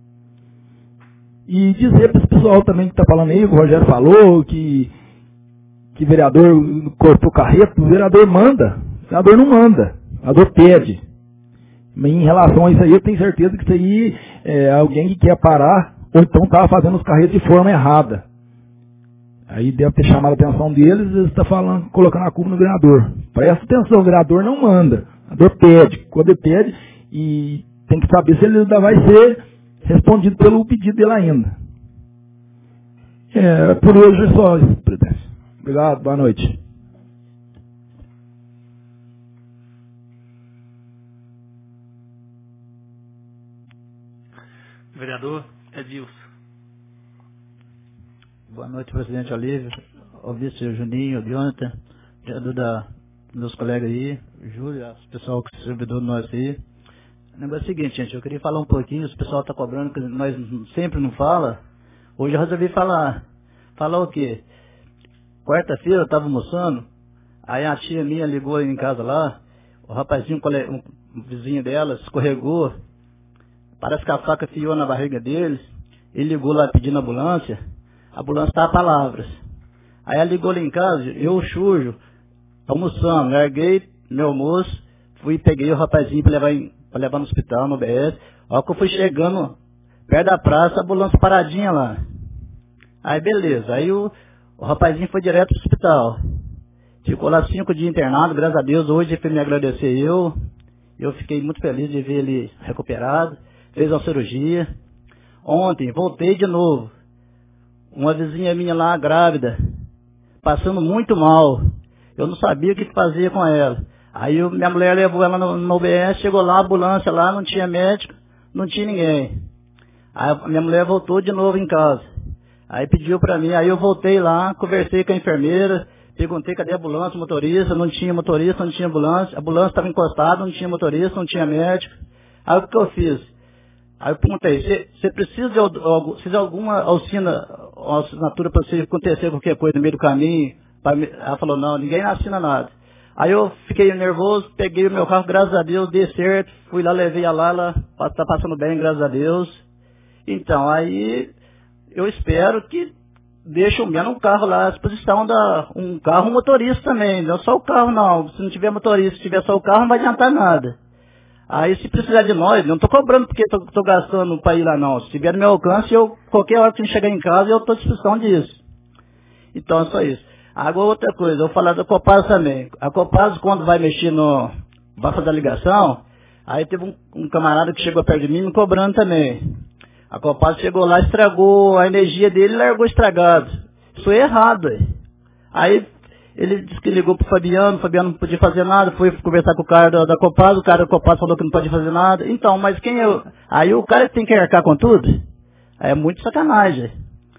E dizer para esse pessoal também que está falando aí, o Rogério falou, que vereador cortou carreto, o vereador manda. O vereador não manda, o vereador pede. Em relação a isso aí, eu tenho certeza que isso aí é alguém que quer parar, ou então estava fazendo os carretos de forma errada. Aí deve ter chamado a atenção deles, eles estão falando, colocando a culpa no vereador. Presta atenção, o vereador não manda. O vereador pede. Quando ele pede, e tem que saber se ele ainda vai ser respondido pelo pedido dele ainda. Por hoje é só isso, presidente. Obrigado, boa noite. Vereador Edilson. Boa noite, presidente Olívio, o vice Juninho, o Jonathan, meus colegas aí, o Júlio, o pessoal que servidor de nós aí. O negócio é o seguinte, gente, eu queria falar um pouquinho, o pessoal está cobrando, que nós sempre não fala. Hoje eu resolvi falar. Falar o quê? Quarta-feira eu estava almoçando, aí a tia minha ligou em casa lá, o rapazinho, um vizinho dela, escorregou, parece que a faca fiou na barriga deles, ele ligou lá pedindo ambulância, a ambulância estava palavras. Aí ela ligou lá em casa, eu sujo, almoçando, larguei meu almoço, fui e peguei o rapazinho para levar no hospital, no BS. Ó que eu fui chegando perto da praça, a ambulância paradinha lá. Aí beleza, aí o rapazinho foi direto pro hospital. Ficou lá 5 dias internado, graças a Deus, hoje ele foi me agradecer eu fiquei muito feliz de ver ele recuperado, fez uma cirurgia. Ontem, voltei de novo. Uma vizinha minha lá, grávida, passando muito mal. Eu não sabia o que fazer com ela. Aí minha mulher levou ela no UBS, chegou lá, a ambulância lá, não tinha médico, não tinha ninguém. Aí a minha mulher voltou de novo em casa. Aí pediu pra mim, aí eu voltei lá, conversei com a enfermeira, perguntei cadê a ambulância, motorista, não tinha motorista, não tinha ambulância, a ambulância estava encostada, não tinha motorista, não tinha médico. Aí o que eu fiz? Aí eu perguntei, você precisa de alguma assinatura para se acontecer qualquer coisa no meio do caminho? Ela falou, não, ninguém assina nada. Aí eu fiquei nervoso, peguei o meu carro, graças a Deus, dei certo, fui lá, levei ela tá passando bem, graças a Deus. Então, aí eu espero que deixe ao menos um carro lá à disposição, um carro, um motorista também, não só o carro não, se não tiver motorista, se tiver só o carro não vai adiantar nada. Aí se precisar de nós, não estou cobrando porque estou gastando para ir lá não, se tiver no meu alcance, qualquer hora que eu chegar em casa, eu estou à disposição disso. Então é só isso. Agora outra coisa, eu vou falar da Copasa também. A Copasa quando vai mexer vai fazer a ligação, aí teve um camarada que chegou perto de mim me cobrando também. A Copasa chegou lá, estragou a energia dele e largou estragado. Isso é errado. Aí ele disse que ligou pro Fabiano, o Fabiano não podia fazer nada, foi conversar com o cara da Copasa, o cara da Copasa falou que não pode fazer nada. Então, mas aí o cara tem que arcar com tudo? Aí é muito sacanagem.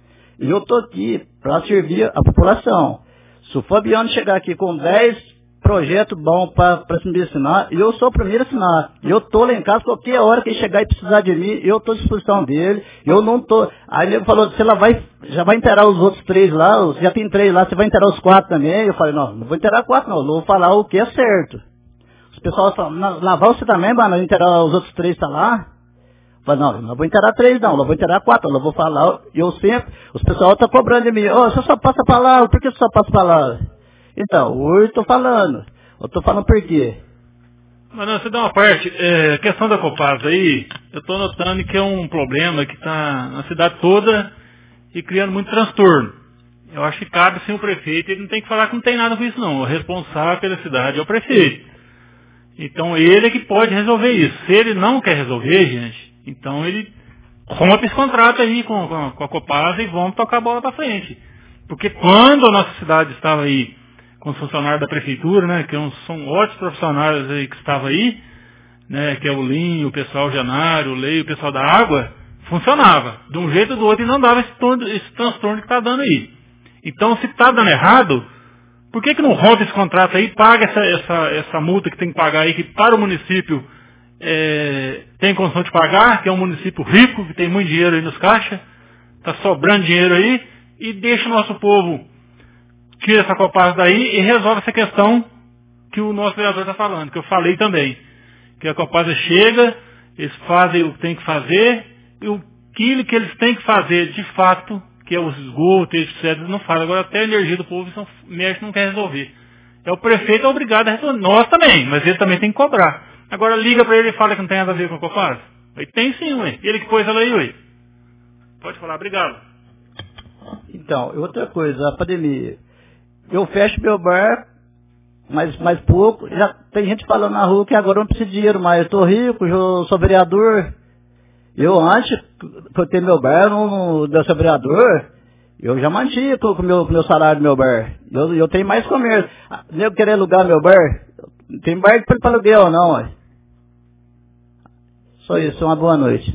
E eu tô aqui para servir a população. Se o Fabiano chegar aqui com 10 projetos bons para se me assinar, eu sou o primeiro a assinar. Eu tô lá em casa, qualquer hora que ele chegar e precisar de mim, eu tô à disposição dele. Eu não tô... Aí ele falou, você já vai inteirar os outros 3 lá, já tem 3 lá, você vai inteirar os 4 também? Eu falei, não vou inteirar 4 não, eu vou falar o que é certo. Os pessoal falam, lavar você também, mano, inteirar os outros 3 tá lá? Eu falei, não vou inteirar 3 não, eu vou inteirar 4, eu vou falar, os pessoal tá cobrando de mim, você só passa pra lá, por que você só passa pra lá? Então, hoje eu tô falando por quê? Mas não, você dá uma parte, a questão da Copasa aí, eu estou notando que é um problema que está na cidade toda e criando muito transtorno. Eu acho que cabe sim o prefeito, ele não tem que falar que não tem nada com isso não, o responsável pela cidade é o prefeito. Então ele é que pode resolver isso. Se ele não quer resolver, gente, então ele rompe esse contrato aí com a Copasa e vamos tocar a bola para frente. Porque quando a nossa cidade estava aí com os funcionários da prefeitura, né, que são ótimos profissionais aí que estavam aí, né, que é o Linho, o pessoal Janário, o Lei, o pessoal da água, funcionava. De um jeito ou do outro e não dava esse transtorno que está dando aí. Então, se está dando errado, por que não rompe esse contrato aí e paga essa multa que tem que pagar aí, que para o município tem condição de pagar, que é um município rico, que tem muito dinheiro aí nos caixas, está sobrando dinheiro aí, e deixa o nosso povo, tira essa Copasa daí e resolve essa questão que o nosso vereador está falando, que eu falei também. Que a Copasa chega, eles fazem o que tem que fazer, e aquilo que eles têm que fazer de fato, que é os esgotos, etc., eles não fazem. Agora até a energia do povo mexe, não quer resolver. O prefeito é obrigado a resolver. Nós também, mas ele também tem que cobrar. Agora liga para ele e fala que não tem nada a ver com a Copasa. Aí tem sim, ué. Ele que pôs ela aí, ué. Pode falar, obrigado. Então, outra coisa, a pandemia. Eu fecho meu bar, mas mais pouco. Já tem gente falando na rua que agora eu não preciso de dinheiro mais. Eu tô rico, eu sou vereador. Eu antes, que eu tenho meu bar, eu sou vereador, eu já mantinha com o meu salário do meu bar. Eu tenho mais comércio. Eu querer alugar meu bar, tem bar para aluguel não, ó. Só isso, uma boa noite.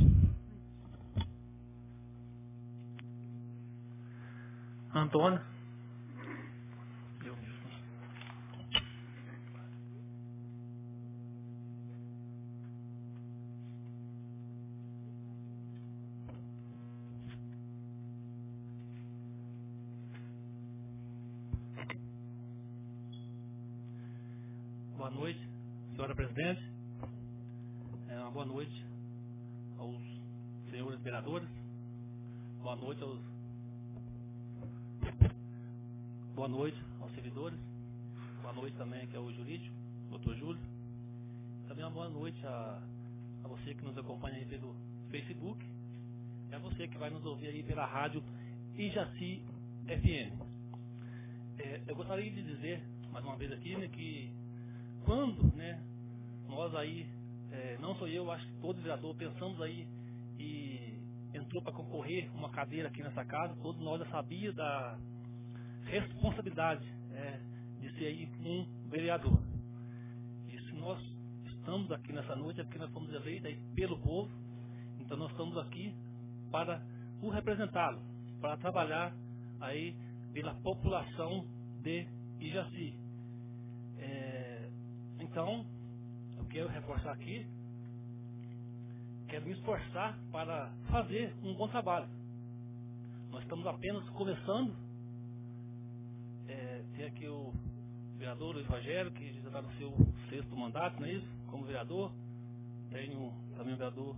Antônio. Boa noite, senhora presidente. Uma boa noite aos senhores vereadores. Boa noite aos servidores. Boa noite também aqui ao jurídico, doutor Júlio. Também uma boa noite a você que nos acompanha aí pelo Facebook e a você que vai nos ouvir aí pela rádio Ijaci FM. Eu gostaria de dizer, mais uma vez aqui, né, que quando, né, nós aí, não sou eu, acho que todo vereador, pensamos aí e entrou para concorrer uma cadeira aqui nessa casa, todos nós já sabíamos da responsabilidade de ser aí um vereador. E se nós estamos aqui nessa noite é porque nós fomos eleitos aí pelo povo, então nós estamos aqui para o representá-lo, para trabalhar aí pela população de Ijaci. Então, eu quero reforçar aqui, quero me esforçar para fazer um bom trabalho. Nós estamos apenas começando. Tem aqui o vereador Luiz Rogério, que já está no seu 6º mandato, não é isso? Como vereador. Tenho também o vereador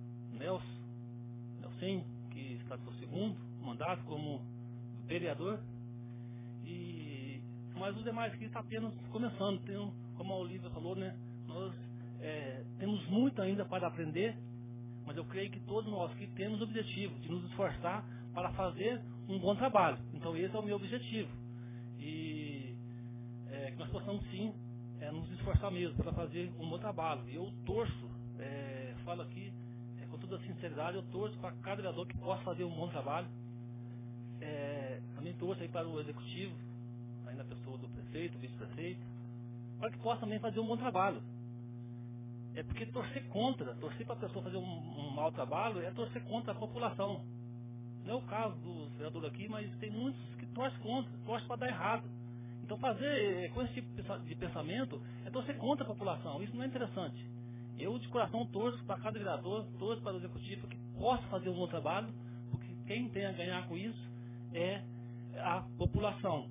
Nelson, que está no seu 2º mandato como vereador. Mas os demais aqui estão apenas começando. Como a Olivia falou, né? Nós temos muito ainda para aprender, mas eu creio que todos nós aqui temos o objetivo de nos esforçar para fazer um bom trabalho. Então esse é o meu objetivo. E que nós possamos sim nos esforçar mesmo para fazer um bom trabalho. E eu torço, falo aqui com toda a sinceridade, eu torço para cada vereador que possa fazer um bom trabalho. Também torço aí para o executivo, aí na pessoa do prefeito, vice-prefeito, para que possa também fazer um bom trabalho. Porque torcer para a pessoa fazer um mau trabalho é torcer contra a população. Não é o caso do vereador aqui, mas tem muitos que torcem para dar errado. Então fazer com esse tipo de pensamento é torcer contra a população. Isso não é interessante. Eu de coração torço para cada vereador, torço para o executivo que possa fazer um bom trabalho, porque quem tem a ganhar com isso é a população.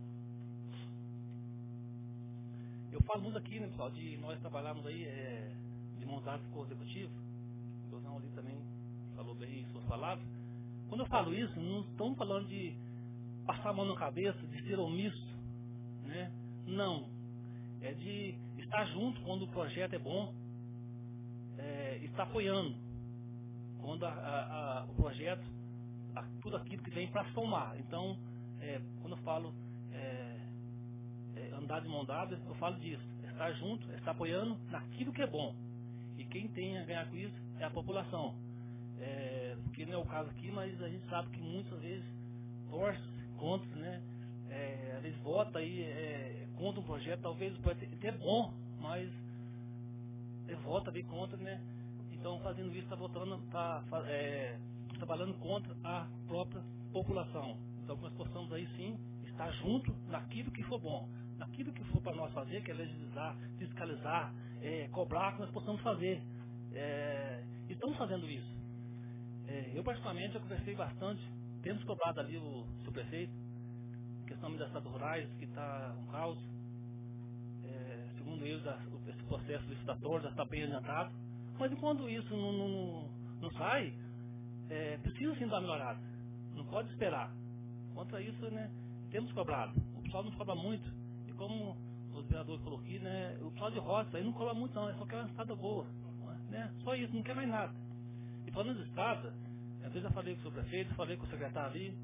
Eu falo muito aqui, né, pessoal, de nós trabalharmos aí de montar com o executivo. O Dozão ali também falou bem suas palavras. Quando eu falo isso, não estamos falando de passar a mão na cabeça, de ser omisso, né? Não. É de estar junto quando o projeto é bom, estar apoiando quando o projeto, tudo aquilo que vem para somar. Então, quando eu falo andar de mão dada, eu falo disso. Estar junto, estar apoiando naquilo que é bom. E quem tem a ganhar com isso é a população. Porque não é o caso aqui, mas a gente sabe que muitas vezes torce contra, né? Às vezes vota aí contra um projeto, talvez o projeto é bom, mas vota bem contra, né? Então fazendo isso está trabalhando contra a própria população. Então que nós possamos aí sim estar junto naquilo que for bom, naquilo que for para nós fazer, que é legislar, fiscalizar, cobrar, que nós possamos fazer. Estamos fazendo isso. Eu particularmente eu conversei bastante, temos cobrado ali o seu prefeito, questão das estados rurais, que está um caos. Segundo eles, esse processo licitatório já está bem adiantado. Mas enquanto isso não sai, precisa sim dar melhorada. Não pode esperar. Contra isso, né, temos cobrado. O pessoal não cobra muito. E como os vereadores colocaram aqui, né, o pessoal de roça aí não cobra muito não, só quer uma estrada boa. Né? Só isso, não quer mais nada. E falando de estrada, às vezes eu falei com o seu prefeito, falei com o secretário ali,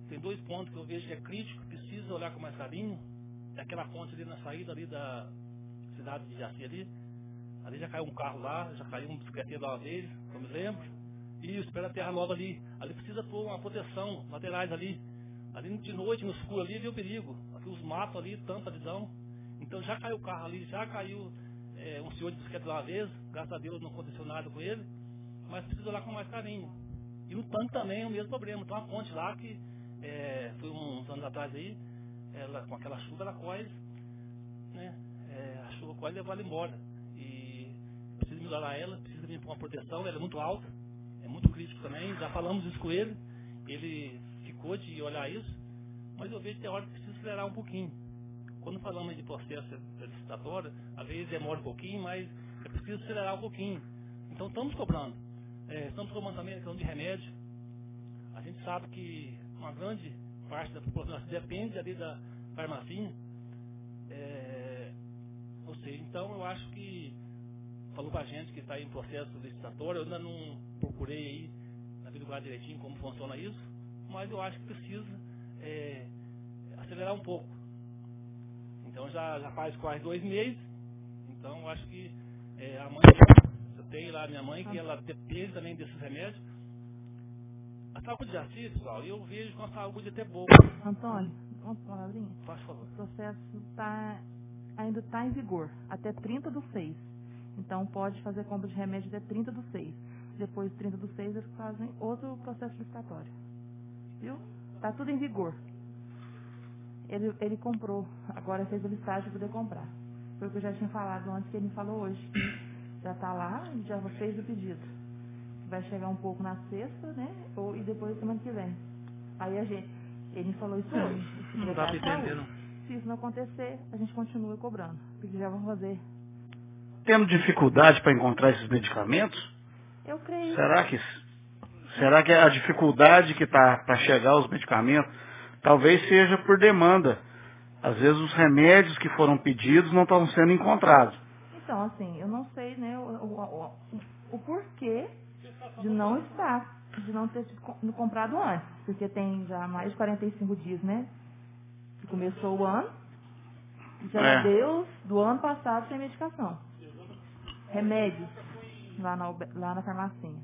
tem 2 pontos que eu vejo que é crítico, precisa olhar com mais carinho. É aquela ponte ali na saída ali da cidade de Jaci ali já caiu um carro lá, já caiu um bicicleteiro lá uma vez, eu me lembro. E o Espera Terra Nova ali precisa pôr uma proteção, laterais ali de noite, no escuro ali, deu perigo. Aqui os matos ali, tampa de dão. Então já caiu o carro ali, já caiu um senhor de bicicleta lá uma vez, graças a Deus não aconteceu nada com ele, mas precisa olhar com mais carinho. E no tanto também é o mesmo problema. Tem uma ponte lá que foi uns anos atrás aí, ela, com aquela chuva, ela quase, né? A chuva quase levou ela embora. E precisa melhorar ela, precisa vir com uma proteção, ela é muito alta, é muito crítico também. Já falamos isso com ele, ele ficou de olhar isso, mas eu vejo que tem hora que precisa acelerar um pouquinho. Quando falamos de processo licitatório, às vezes demora um pouquinho, mas é preciso acelerar um pouquinho. Então estamos cobrando. Estamos cobrando também a questão de remédio. A gente sabe que uma grande parte da população depende ali da farmacinha. Ou seja, então eu acho que falou pra gente que está em processo licitatório, eu ainda não procurei aí averiguar direitinho como funciona isso, mas eu acho que precisa acelerar um pouco. Então já faz quase 2 meses, então eu acho que a mãe, eu tenho lá a minha mãe, que ela depende também desses remédios. A saúde de Jaci, pessoal, eu vejo que a saúde até boa. Antônio, uma palavrinha? Por favor. O processo ainda está em vigor, até 30/6. Então pode fazer compra de remédio até 30/6. Depois de 30/6 eles fazem outro processo licitatório. Viu? Está tudo em vigor. Ele comprou, agora fez a listagem para poder comprar. Foi o que eu já tinha falado antes, que ele me falou hoje. Já está lá, já fez o pedido. Vai chegar um pouco na sexta, né? E depois semana que vem. Aí ele me falou isso hoje. Não dá para entender, não. Se isso não acontecer, a gente continua cobrando. Porque já vão fazer. Tendo dificuldade para encontrar esses medicamentos? Eu creio. Será que a dificuldade que está para chegar aos medicamentos talvez seja por demanda? Às vezes os remédios que foram pedidos não estão sendo encontrados. Então, assim, eu não sei, né, o porquê de não ter sido comprado antes. Porque tem já mais de 45 dias, né? Que começou o ano. Já deu do ano passado sem medicação. Remédios lá na farmacinha.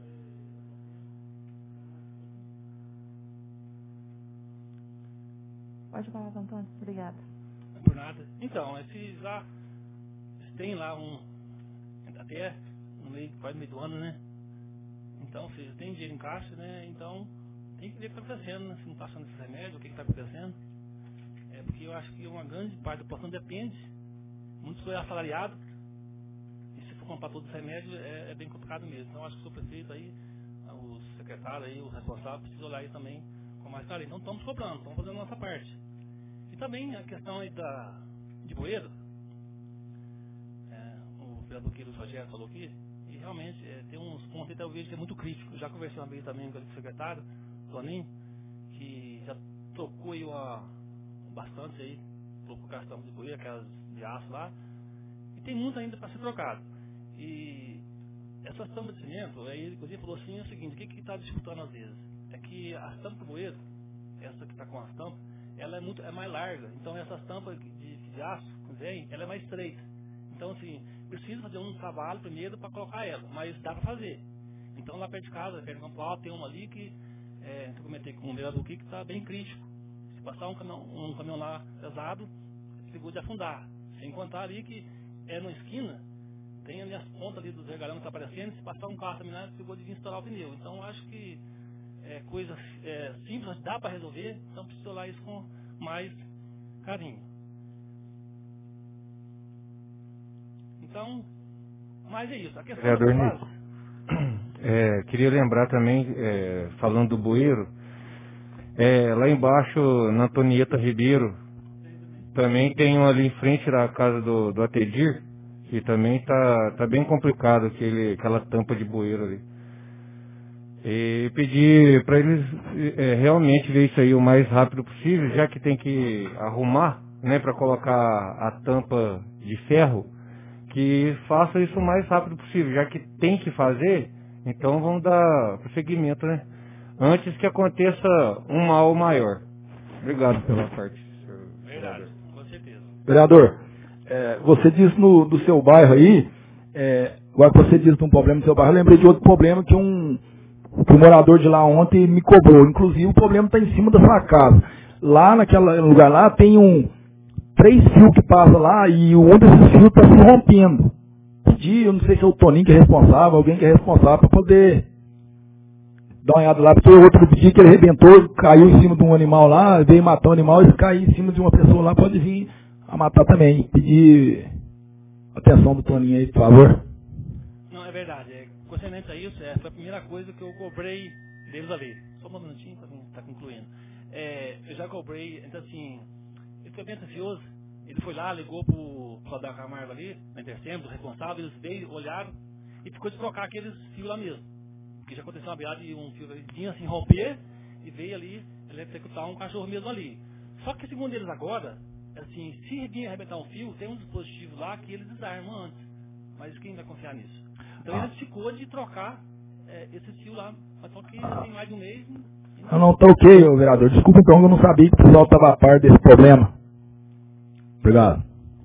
Pode falar, Antônio. Obrigada. Não por nada. Então, tem lá até quase no meio do ano, né? Então, se tem dinheiro em caixa, né? Então, tem que ver o que está acontecendo, né? Se não está achando esses remédios, o que está acontecendo. Porque eu acho que uma grande parte da população depende. Muitos foi assalariado. E se for comprar todos os remédios, é bem complicado mesmo. Então, eu acho que o seu prefeito aí, o secretário aí, o responsável, precisa olhar aí também com mais carinho. Então, estamos cobrando, estamos fazendo a nossa parte. E também a questão aí de bueiro. O vereador Queiroz Rogério falou aqui. E realmente tem uns pontos aí que eu vejo que é muito crítico. Eu já conversei uma vez também com o secretário, Toninho, que já trocou aí bastante aí, trocou castanha de bueiro, aquelas de aço lá. E tem muito ainda para ser trocado. E essas tampas de cimento, aí ele inclusive falou assim, é o seguinte, o que está disputando às vezes? É que as tampas do bueiro, essa que está com as tampas, ela é mais larga. Então essas tampas de aço que vem, ela é mais estreita. Então assim, precisa fazer um trabalho primeiro para colocar ela, mas dá para fazer. Então lá perto de casa, perto do Campo Alto, tem uma ali que, eu comentei com o vereador aqui, que está bem crítico. Se passar um caminhão lá pesado, perigo de afundar. Sem contar ali que na esquina, tem ali as pontas ali dos regalhão que está aparecendo, se passar um carro também lá, perigo de vir estourar o pneu. Então acho que coisa simples, dá para resolver, então precisa olhar isso com mais carinho. Então, mas é isso. A questão Vereador Nico, queria lembrar também, falando do bueiro, lá embaixo, na Antonieta Ribeiro, também tem um ali em frente da casa do Atedir, que também tá bem complicado aquela tampa de bueiro ali. E pedir para eles realmente ver isso aí o mais rápido possível, já que tem que arrumar, né, para colocar a tampa de ferro, que faça isso o mais rápido possível, já que tem que fazer, então vamos dar prosseguimento, né? antes que aconteça um mal maior. Obrigado pela parte, senhor vereador. Com certeza. Vereador, você disse do seu bairro aí, agora que você disse de um problema do seu bairro, eu lembrei de outro problema que um morador de lá ontem me cobrou. Inclusive o problema está em cima da sua casa. Lá naquele lugar lá tem 3 fios que passam lá e um desses fios está se rompendo. Eu não sei se é o Toninho que é responsável, alguém que é responsável para poder dar uma olhada lá, porque o outro dia que ele arrebentou, caiu em cima de um animal lá, veio matar um animal, e se cair em cima de uma pessoa lá, pode vir a matar também. Pedir atenção do Toninho aí, por favor. Não, é verdade. Concernente a isso, foi a primeira coisa que eu cobrei deles ali. Só um minutinho para estar concluindo. Eu já cobrei, então assim, ele foi bem atencioso. Ele foi lá, ligou pro Claudio Camargo ali, na Intercembro, responsável, eles veio, olharam e ficou de trocar aqueles fios lá mesmo. Porque já aconteceu uma beirada de um fio vinha assim romper e veio ali eletrocutar um cachorro mesmo ali. Só que segundo eles agora, assim, se vir arrebentar um fio, tem um dispositivo lá que eles desarmam antes. Mas quem vai confiar nisso? Então ele ficou de trocar esse fio lá. Mas só que já tem mais de um mês. Não, tá ok, vereador. Desculpa então, eu não sabia que o pessoal estava a par desse problema. Obrigado.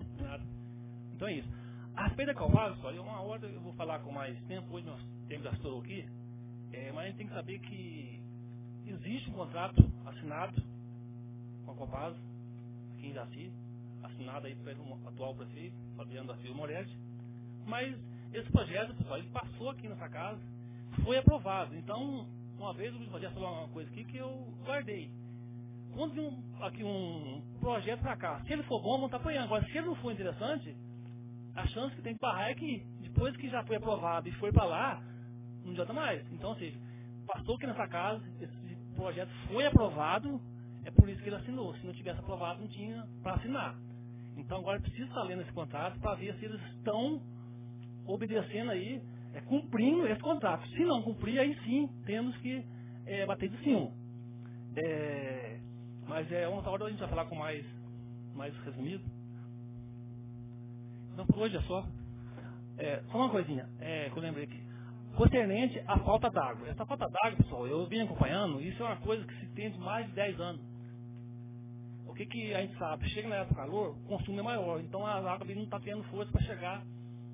Então é isso. A respeito da Copasa, pessoal, uma hora eu vou falar com mais tempo, hoje nós temos a história aqui, mas a gente tem que saber que existe um contrato assinado com a Copasa, aqui em Jaci, assinado aí pelo atual prefeito, Fabiano da Silva Moretti, mas esse projeto, pessoal, ele passou aqui nessa casa, foi aprovado. Então, uma vez o Luiz Rogério falou uma coisa aqui que eu guardei. Quando vir aqui um projeto para cá, se ele for bom, vamos estar apoiando. Agora, se ele não for interessante, a chance que tem que barrar é que depois que já foi aprovado e foi para lá, não adianta mais. Então, ou seja, passou aqui nessa casa, esse projeto foi aprovado, é por isso que ele assinou. Se não tivesse aprovado, não tinha para assinar. Então, agora precisa estar lendo esse contrato para ver se eles estão obedecendo aí, cumprindo esse contrato. Se não cumprir, aí sim, temos que bater de cima. Mas uma outra hora a gente vai falar com mais resumido. Não, por hoje é só. Só uma coisinha que eu lembrei aqui. Concernente à falta d'água. Essa falta d'água, pessoal, eu vim acompanhando, isso é uma coisa que se tem de mais de 10 anos. O que a gente sabe? Chega na época do calor, o consumo é maior. Então a água não está tendo força para chegar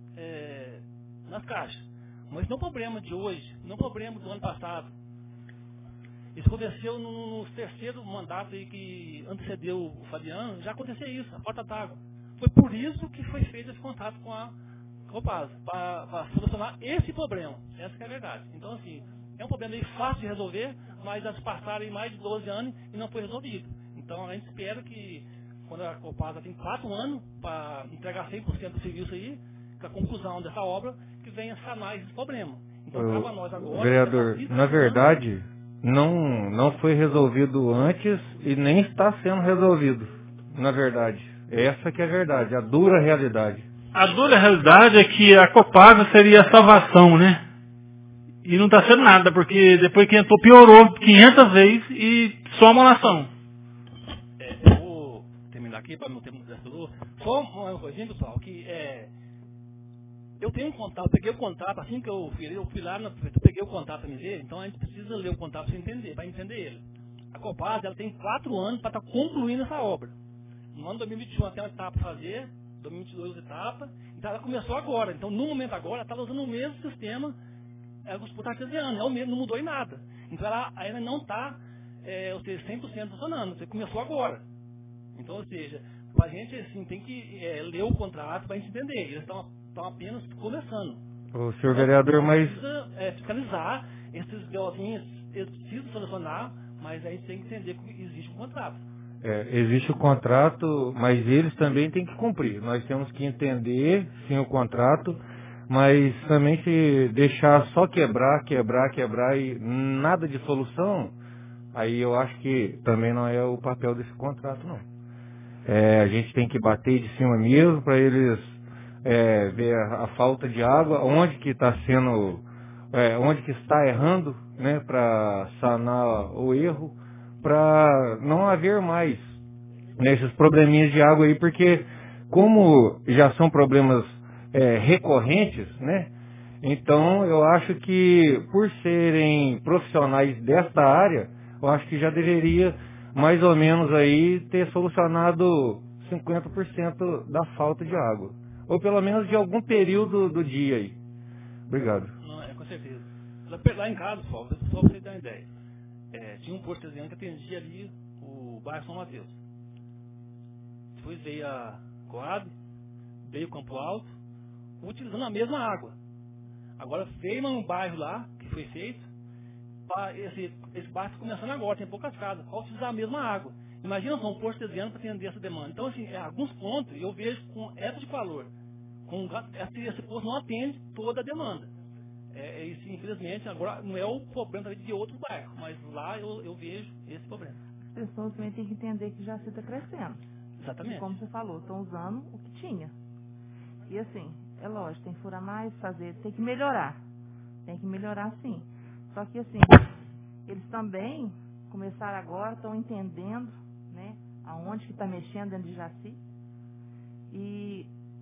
nas caixas. Mas não é um problema de hoje, não é um problema do ano passado. Isso aconteceu no terceiro mandato aí que antecedeu o Fabiano, já aconteceu isso, a falta d'água. Foi por isso que foi feito esse contato com a Copasa, para solucionar esse problema. Essa que é a verdade. Então, assim, é um problema meio fácil de resolver, mas já se passaram mais de 12 anos e não foi resolvido. Então, a gente espera que, quando a Copasa tem 4 anos para entregar 100% do serviço aí, com a conclusão dessa obra, que venha sanar esse problema. Então, cabe a nós agora... Vereador, na verdade... Não foi resolvido antes e nem está sendo resolvido, na verdade. Essa que é a verdade, a dura realidade. A dura realidade é que a Copasa seria a salvação, né? E não está sendo nada, porque depois que entrou piorou 500 vezes e só uma nação. Eu vou terminar aqui para não ter muito dor. Só uma coisinha, pessoal, que eu tenho um contato, peguei o contato, assim que eu fui lá na prefeitura, peguei o contato para me ver, então a gente precisa ler o contato para entender ele. A Copasa, ela tem 4 anos para estar concluindo essa obra. No ano de 2021 até uma etapa para fazer, 2022 etapa, então ela começou agora. Então, no momento agora, ela está usando o mesmo sistema dos portais artesianos, é o mesmo, não mudou em nada. Então, ela ainda não está, 100% funcionando, você começou agora. Então, ou seja, a gente assim, tem que ler o contrato para a gente entender. Eles estão apenas começando. O senhor vereador, mas... Precisa fiscalizar esses BOzinhos, eles precisam solucionar, mas a gente tem que entender que existe um contrato. Existe o contrato, mas eles também têm que cumprir. Nós temos que entender, sim, o contrato, mas também se deixar só quebrar e nada de solução, aí eu acho que também não é o papel desse contrato, não. A gente tem que bater de cima mesmo para eles ver a falta de água, onde que está sendo, onde que está errando, né, para sanar o erro, para não haver mais esses probleminhas de água aí, porque como já são problemas recorrentes, né, Então, eu acho que, por serem profissionais desta área, eu acho que já deveria, mais ou menos, aí, ter solucionado 50% da falta de água. Ou pelo menos de algum período do dia aí. Obrigado. Não, com certeza. Lá em casa, só pra você ter uma ideia. Tinha um posto artesiano que atendia ali o bairro São Mateus. Depois veio a Coab, veio o Campo Alto, utilizando a mesma água. Agora veio um bairro lá, que foi feito, esse bairro está começando agora, tem poucas casas, para utilizar a mesma água. Imagina só um posto artesiano para atender essa demanda. Então, assim, alguns pontos eu vejo com essa de valor. Esse posto não atende toda a demanda. Isso, infelizmente, agora não é o problema de outro bairro, mas lá eu vejo esse problema. As pessoas também têm que entender que Jaci está crescendo. Exatamente. E como você falou, estão usando o que tinha. E assim, é lógico, tem que furar mais, tem que melhorar. Tem que melhorar sim. Só que assim, eles também começaram agora, estão entendendo, né, aonde que está mexendo dentro de Jaci. E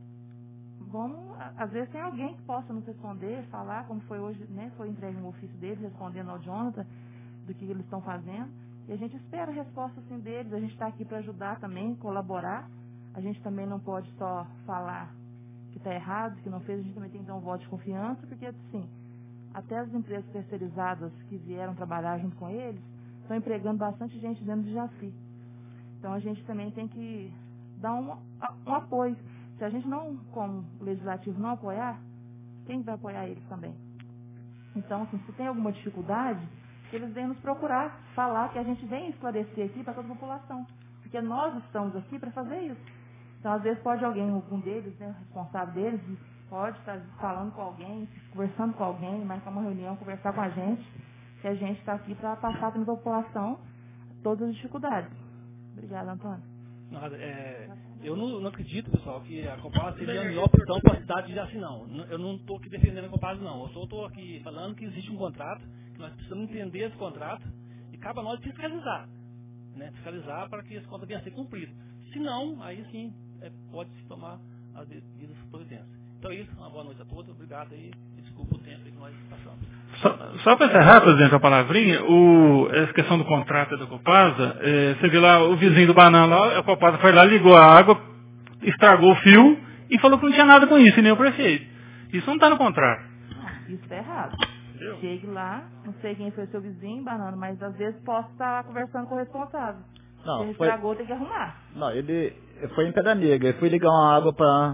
às vezes tem alguém que possa nos responder, falar, como foi hoje, né, foi entregue um ofício deles, respondendo ao Jonathan do que eles estão fazendo. E a gente espera a resposta assim deles, a gente está aqui para ajudar também, colaborar. A gente também não pode só falar que está errado, que não fez, a gente também tem que dar um voto de confiança, porque assim, até as empresas terceirizadas que vieram trabalhar junto com eles, estão empregando bastante gente dentro de Jaci. Então a gente também tem que dar um apoio. Se a gente não, como legislativo, não apoiar, quem vai apoiar eles também? Então, assim, se tem alguma dificuldade, eles vêm nos procurar, falar, que a gente vem esclarecer aqui para toda a população. Porque nós estamos aqui para fazer isso. Então, às vezes, pode alguém, algum deles, né, responsável deles, pode estar falando com alguém, conversando com alguém, marcar uma reunião, conversar com a gente, que a gente está aqui para passar para a população todas as dificuldades. Obrigada, Antônio. Eu não acredito, pessoal, que a Copasa seria a melhor opção para a cidade de Jaci, não. Eu não estou aqui defendendo a Copasa, não. Eu só estou aqui falando que existe um contrato, que nós precisamos entender esse contrato e cabe a nós fiscalizar. Né? Fiscalizar para que esse contrato venha a ser cumprido. Se não, aí sim, pode-se tomar as devidas providências. Então é isso, uma boa noite a todos, obrigado aí, e desculpa o tempo que nós passamos. Só para encerrar, presidente, a palavrinha, essa questão do contrato da Copasa, você viu lá o vizinho do Banana lá, a Copasa foi lá, ligou a água, estragou o fio e falou que não tinha nada com isso, e nem o prefeito. Isso não está no contrato. Não, isso está errado. Chegue lá, não sei quem foi seu vizinho, Banana, mas às vezes posso estar conversando com o responsável. Não, se ele estragou, tem que arrumar. Não, ele foi em Pedra Negra, ele foi ligar uma água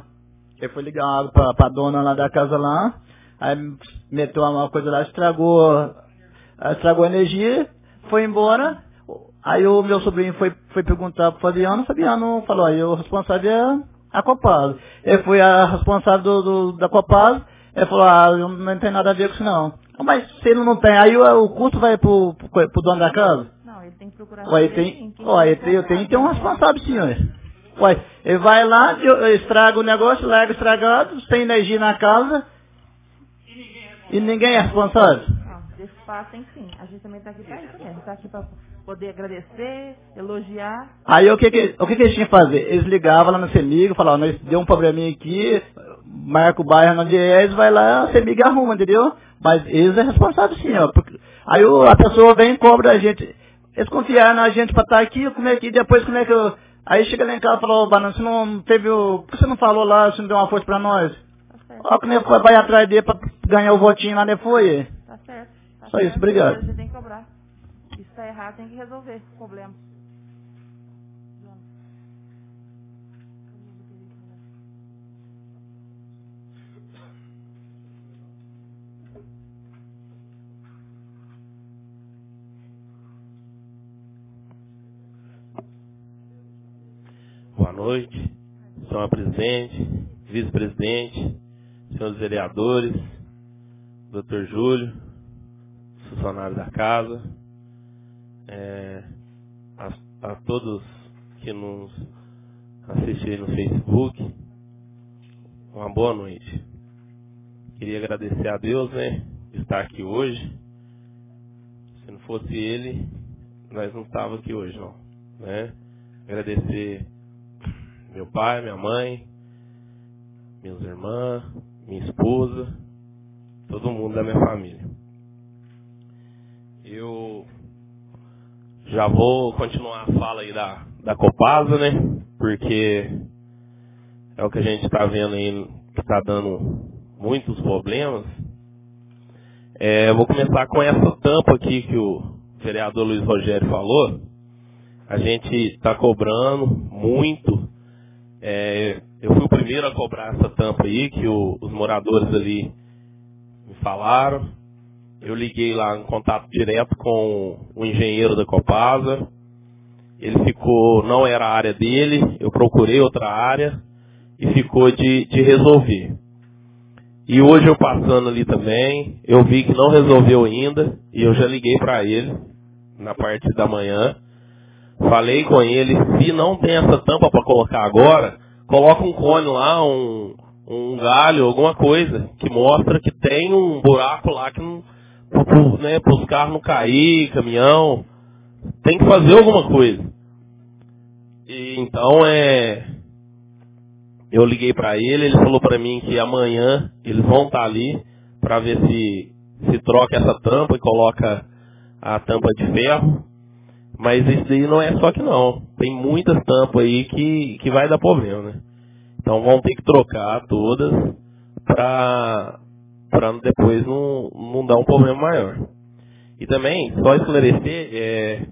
pra dona lá da casa lá, aí meteu uma coisa lá, estragou a energia, foi embora. Aí o meu sobrinho foi perguntar pro Fabiano falou, aí o responsável é a Copasa. Ele foi a responsável da Copasa, ele falou, não tem nada a ver com isso não. Mas se ele não tem, aí o custo vai pro dono da casa? Não, ele tem que procurar. Eu tenho que ter um responsável, senhor. Ué, ele vai lá, estraga o negócio, larga estragado, sem energia na casa e ninguém é responsável. Não, desse espaço tem sim. A gente também está aqui para isso mesmo. Está aqui para poder agradecer, elogiar. Aí o que eles tinham que fazer? Eles ligavam lá no CEMIG, falavam, nós deu um probleminha aqui, marca o bairro onde é, eles vai lá, o CEMIG arruma, entendeu? Mas eles é responsável sim, ó. Aí a pessoa vem e cobra a gente. Eles confiaram na gente para estar aqui, depois como é que eu... Aí chega lá em casa e fala, Banana, você não teve por que você não falou lá, você não deu uma força pra nós? Olha como ele vai atrás dele pra ganhar o votinho lá, né? Foi? Tá certo. Só isso, obrigado. Você tem que cobrar. Isso tá errado, tem que resolver o problema. Boa noite, senhor presidente, vice-presidente, senhores vereadores, doutor Júlio, funcionário da casa, a todos que nos assistem no Facebook, uma boa noite. Queria agradecer a Deus, né, de estar aqui hoje. Se não fosse Ele, nós não estávamos aqui hoje, não, né? Agradecer meu pai, minha mãe, meus irmãs, minha esposa, todo mundo da minha família. Eu já vou continuar a fala aí da Copasa, né? Porque é o que a gente está vendo aí, que está dando muitos problemas. Eu vou começar com essa tampa aqui que o vereador Luiz Rogério falou. A gente está cobrando muito. Eu fui o primeiro a cobrar essa tampa aí, que os moradores ali me falaram. Eu liguei lá em contato direto com o engenheiro da Copasa. Ele ficou, não era a área dele, eu procurei outra área e ficou de resolver. E hoje eu passando ali também, eu vi que não resolveu ainda e eu já liguei para ele na parte da manhã. Falei com ele, se não tem essa tampa para colocar agora, coloca um cone lá, um galho, alguma coisa, que mostra que tem um buraco lá que não, né, para os carros não cair, caminhão. Tem que fazer alguma coisa. E então eu liguei para ele falou para mim que amanhã eles vão estar ali para ver se troca essa tampa e coloca a tampa de ferro. Mas isso daí não é só que não. Tem muitas tampas aí que vai dar problema, né? Então vão ter que trocar todas para depois não dar um problema maior. E também, só esclarecer,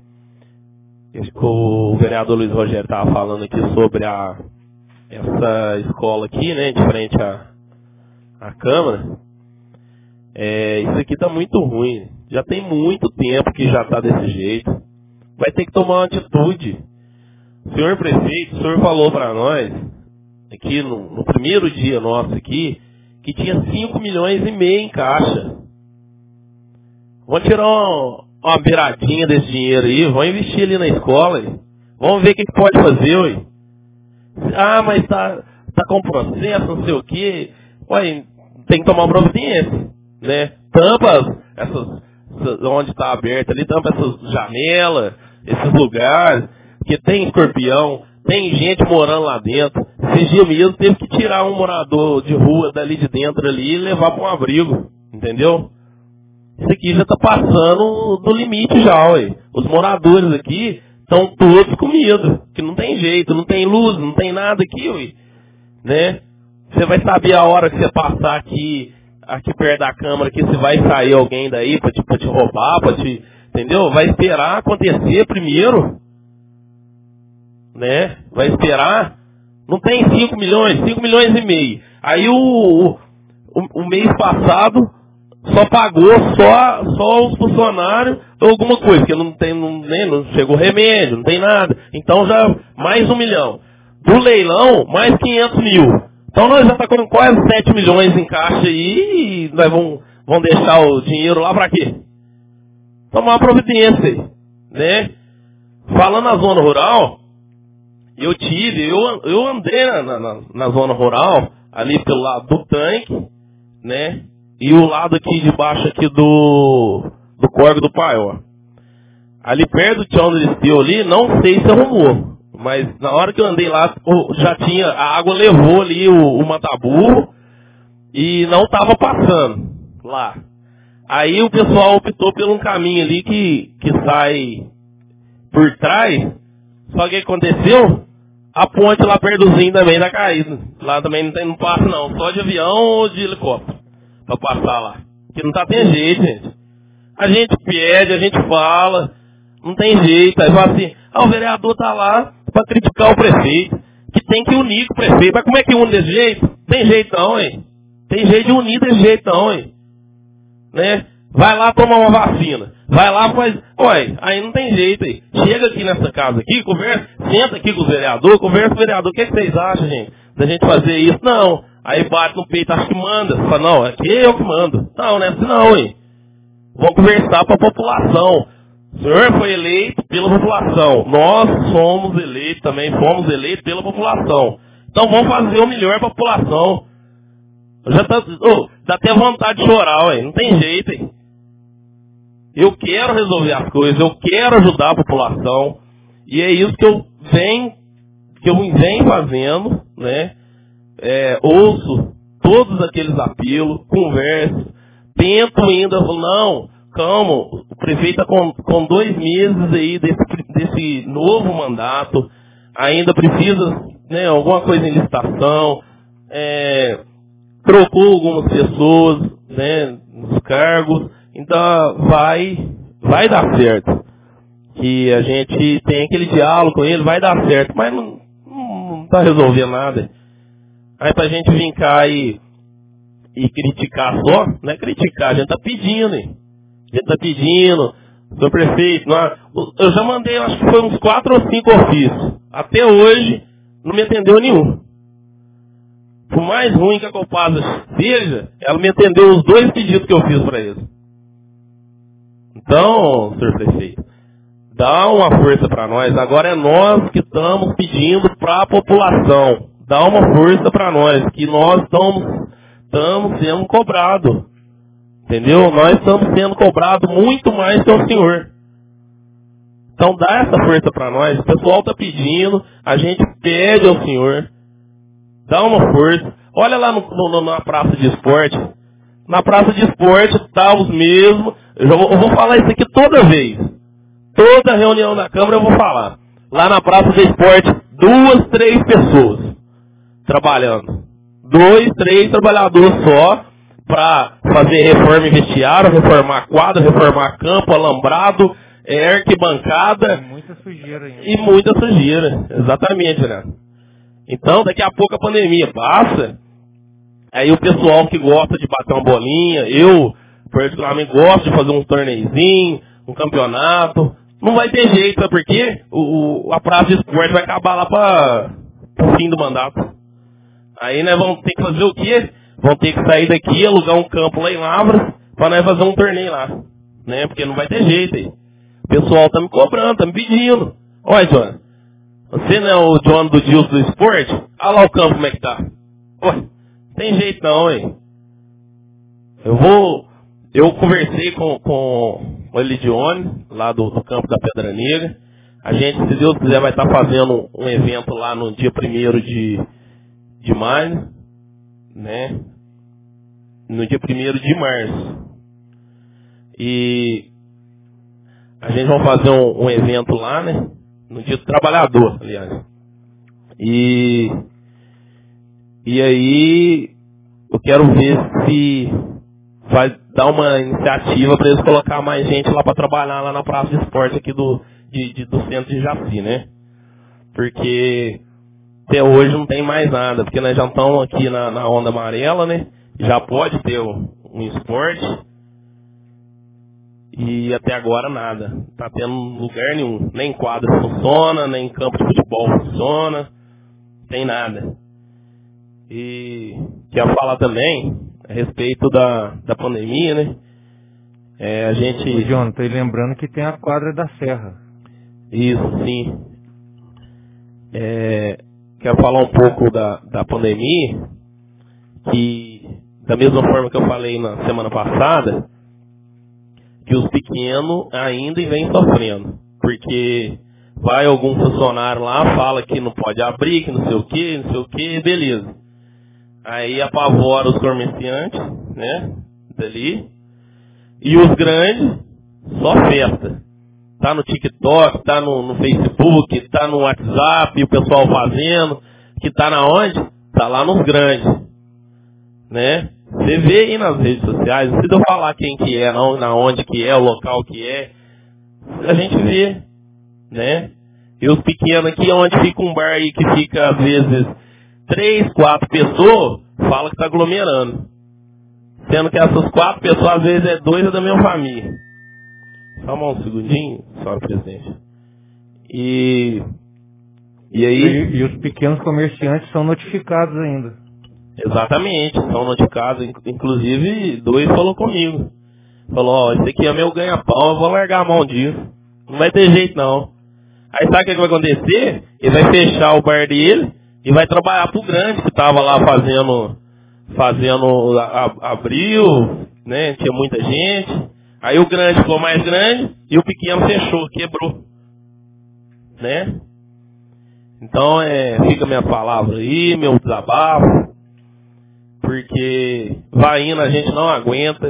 o vereador Luiz Rogério estava falando aqui sobre essa escola aqui, né, de frente à Câmara. Isso aqui está muito ruim. Já tem muito tempo que já está desse jeito. Vai ter que tomar uma atitude. Senhor prefeito, o senhor falou para nós, aqui no primeiro dia nosso aqui, que tinha 5,5 milhões em caixa. Vamos tirar uma beiradinha desse dinheiro aí, vamos investir ali na escola. Aí. Vamos ver o que pode fazer. Aí. Ah, mas tá com processo, não sei o quê. Ué, tem que tomar uma providência. Né? Tampa onde está aberto ali, tampa essas janelas, esses lugares, que tem escorpião, tem gente morando lá dentro. Esses dias mesmo teve que tirar um morador de rua dali de dentro ali e levar para um abrigo, entendeu? Isso aqui já está passando do limite já, ué. Os moradores aqui estão todos com medo, que não tem jeito, não tem luz, não tem nada aqui, ué. Né? Você vai saber a hora que você passar aqui perto da câmara, que se vai sair alguém daí para te roubar, entendeu? Vai esperar acontecer primeiro, né? Vai esperar. Não tem 5 milhões, 5,5 milhões. Aí o mês passado só pagou só os funcionários alguma coisa, porque não chegou remédio, não tem nada. Então já mais 1 milhão. Do leilão, mais 500 mil. Então nós já estamos com quase 7 milhões em caixa aí e nós vamos deixar o dinheiro lá para quê? Tomar uma providência, né? Falando na zona rural, eu andei na zona rural, ali pelo lado do tanque, né? E o lado aqui de baixo aqui do Córrego do Paió. Ali perto do chão do Esteu ali, não sei se arrumou. Mas na hora que eu andei lá, já tinha, a água levou ali o mataburro e não estava passando lá. Aí o pessoal optou por um caminho ali que sai por trás. Só que o que aconteceu? A ponte lá perto do Zinho também tá caída. Lá também não passa não, só de avião ou de helicóptero para passar lá. Que não tá tendo jeito, gente. A gente pede, a gente fala, não tem jeito. Aí fala assim, o vereador tá lá para criticar o prefeito, que tem que unir com o prefeito. Mas como é que une desse jeito? Tem jeito não, hein? Tem jeito de unir desse jeito não, hein? Né? Vai lá tomar uma vacina. Vai lá, faz... Ué, aí não tem jeito aí. Chega aqui nessa casa aqui, conversa, senta aqui com o vereador, conversa com o vereador. O que vocês acham, gente? Da gente fazer isso? Não. Aí bate no peito, acho que manda. Fala, não, aqui é eu que mando. Não, não é assim não, hein? Vamos conversar para a população. O senhor foi eleito pela população. Nós somos eleitos também, fomos eleitos pela população. Então vamos fazer o melhor para a população. Dá até vontade de chorar, ué. Não tem jeito, hein? Eu quero resolver as coisas, eu quero ajudar a população. E é isso que eu venho fazendo, né? Ouço todos aqueles apelos, converso, tento ainda, falo, não, calma, o prefeito está com 2 meses aí desse novo mandato, ainda precisa, né, alguma coisa em licitação, trocou algumas pessoas, né, nos cargos, então vai dar certo. Que a gente tem aquele diálogo com ele, vai dar certo, mas não está resolvendo nada. Aí pra gente vir cá e criticar só, não é criticar, a gente está pedindo, hein? A gente está pedindo, senhor prefeito, eu já mandei, acho que foi uns 4 ou 5 ofícios. Até hoje não me atendeu nenhum. Por mais ruim que a Copasa seja, ela me atendeu os 2 pedidos que eu fiz para eles. Então, senhor prefeito, dá uma força para nós. Agora é nós que estamos pedindo para a população. Dá uma força para nós, que nós estamos sendo cobrados. Entendeu? Nós estamos sendo cobrados muito mais que o senhor. Então dá essa força para nós. O pessoal está pedindo, a gente pede ao senhor. Dá uma força. Olha lá na praça de esporte. Na praça de esporte está os mesmos. Eu vou falar isso aqui toda vez. Toda reunião da Câmara eu vou falar. Lá na praça de esporte, 2, 3 pessoas trabalhando. 2, 3 trabalhadores só para fazer reforma em vestiário, reformar quadra, reformar campo, alambrado, arquibancada. Muita sujeira ainda. E muita sujeira. Exatamente, né? Então, daqui a pouco a pandemia passa, aí o pessoal que gosta de bater uma bolinha, eu particularmente gosto de fazer um torneizinho, um campeonato, não vai ter jeito, sabe por quê? A praça de esporte vai acabar lá para o fim do mandato. Aí nós vamos ter que fazer o quê? Vamos ter que sair daqui, alugar um campo lá em Lavras, para nós fazer um torneio lá, né? Porque não vai ter jeito aí. O pessoal tá me cobrando, tá me pedindo. Olha, John, você não é o John do Dilson do esporte? Olha lá o campo como é que tá. Ué, não tem jeito não, hein? Eu conversei com o Elidione, lá do campo da Pedra Negra. A gente, se Deus quiser, vai estar fazendo um evento lá no dia 1º de maio, né? No dia 1º de março. E a gente vai fazer um evento lá, né? No dia do trabalhador, aliás. E aí eu quero ver se vai dar uma iniciativa para eles colocar mais gente lá para trabalhar lá na praça de esporte aqui do centro de Jaci, né? Porque até hoje não tem mais nada, porque nós já estamos aqui na onda amarela, né? Já pode ter um esporte e até agora nada. Tá tendo lugar nenhum. Nem quadra funciona, nem campo de futebol funciona, tem nada. E quero falar também a respeito da pandemia, né? A gente... John, tô lembrando que tem a quadra da Serra. Isso, sim. Quero falar um pouco da pandemia, que da mesma forma que eu falei na semana passada, que os pequenos ainda vêm sofrendo. Porque vai algum funcionário lá, fala que não pode abrir, que não sei o que, beleza. Aí apavora os comerciantes, né, dali. E os grandes, só festa. Tá no TikTok, tá no Facebook, tá no WhatsApp, o pessoal fazendo. Que tá na onde? Tá lá nos grandes. Né? Você vê aí nas redes sociais, não precisa eu falar quem que é, não, na onde que é, o local que é. A gente vê, né? E os pequenos aqui, onde fica um bar aí que fica, às vezes, 3, 4 pessoas, fala que tá aglomerando. Sendo que essas 4 pessoas, às vezes, é 2 da mesma família. Só um segundinho, senhora presidente. E aí... E os pequenos comerciantes são notificados ainda. Exatamente, são notificados. Inclusive, 2 falou comigo. Falou, ó, esse aqui é meu ganha-pão, eu vou largar a mão disso. Não vai ter jeito, não. Aí sabe o que vai acontecer? Ele vai fechar o bar dele e vai trabalhar pro grande, que tava lá abriu, né? Tinha muita gente. Aí o grande ficou mais grande e o pequeno fechou, quebrou. Né? Então, fica minha palavra aí, meu desabafo. Porque vai indo, a gente não aguenta.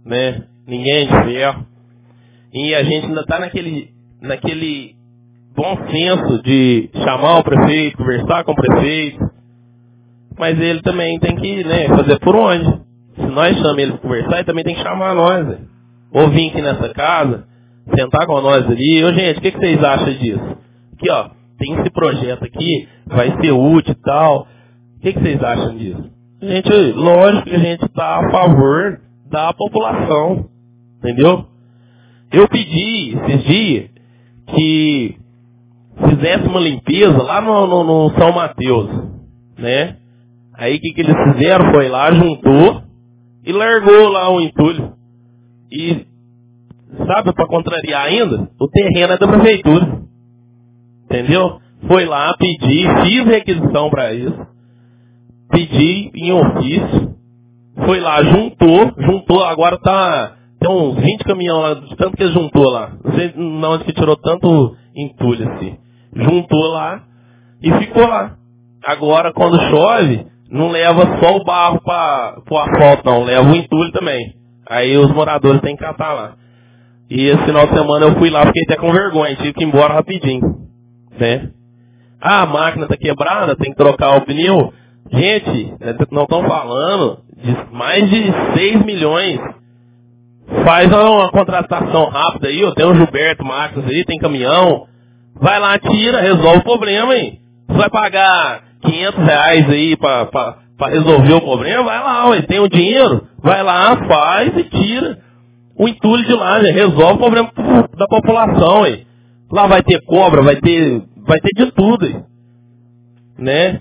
né? Ninguém é de ferro. E a gente ainda está naquele bom senso de chamar o prefeito, conversar com o prefeito, mas ele também tem que, né, fazer por onde. Se nós chamamos ele para conversar, ele também tem que chamar nós, né? Ou vir aqui nessa casa, sentar com nós ali. Ô, gente, o que vocês acham disso? Aqui, ó, tem esse projeto aqui, vai ser útil e tal. O que vocês acham disso? Gente, lógico que a gente está a favor da população, entendeu? Eu pedi esses dias que fizesse uma limpeza lá no São Mateus, né? Aí o que eles fizeram? Foi lá, juntou e largou lá o entulho. E, sabe, para contrariar ainda, o terreno é da prefeitura. Entendeu? Foi lá, pedi, fiz requisição para isso. Pedi em ofício. Foi lá, juntou, agora tem uns 20 caminhões lá, de tanto que juntou lá. Não sei onde que tirou tanto entulho assim. Juntou lá e ficou lá. Agora, quando chove, não leva só o barro para o asfalto, não. Leva o entulho também. Aí os moradores têm que catar lá. E esse final de semana eu fui lá, fiquei até com vergonha. Tive que ir embora rapidinho. Né? Ah, a máquina tá quebrada, tem que trocar o pneu. Gente, não estão falando de mais de 6 milhões. Faz uma contratação rápida aí. Tem o Gilberto Máquinas aí, tem caminhão. Vai lá, tira, resolve o problema aí. Você vai pagar R$500 aí pra resolver o problema? Vai lá, ué, tem o dinheiro. Vai lá, faz e tira o entulho de lá, né? Resolve o problema da população aí. Lá vai ter cobra, vai ter de tudo aí. Né?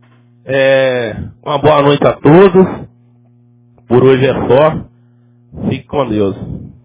Uma boa noite a todos. Por hoje é só. Fique com Deus.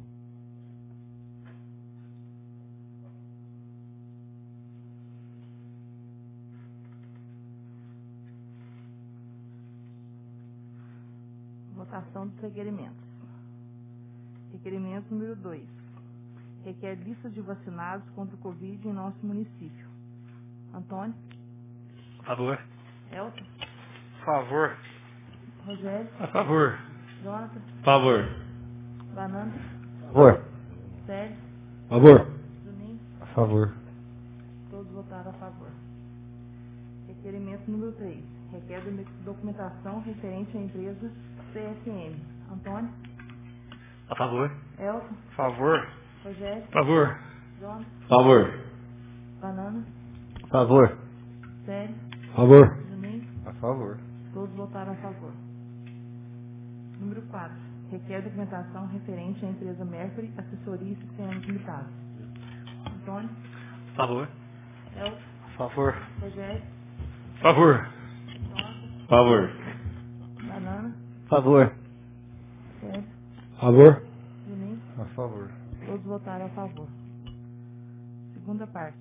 Votação dos requerimentos. Requerimento número 2. Requer lista de vacinados contra o Covid em nosso município. Antônio? A favor. Elton? A favor. Rogério? A favor. Jonathan? Por favor. Banana? A favor. Sérgio? A favor. Juninho? A favor. Todos votaram a favor. Requerimento número 3. Requer documentação referente à empresa CSM. Antônio? A favor. Elton? A favor. Rogério? A favor. Jonathan? Por favor. Banana? A favor. Sérgio? A favor. Juninho? A favor. Todos votaram a favor. Número 4. Requer documentação referente à empresa Mercury Assessoria e Sistemas Limitados. Antônio? A favor. Elton? A favor. Rogério? A favor. Jonathan? Por favor. Banana? A favor. Sérgio? A favor. Juninho? A favor. Todos votaram a favor. Segunda parte.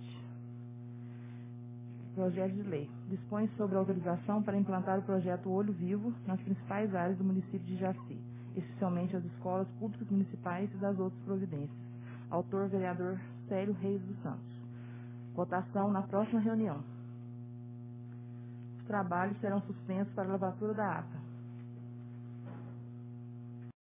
Projeto de lei. Dispõe sobre a autorização para implantar o projeto Olho Vivo nas principais áreas do município de Jaci, especialmente as escolas públicas municipais e das outras providências. Autor, vereador Célio Reis dos Santos. Votação na próxima reunião. Os trabalhos serão suspensos para a lavatura da ata.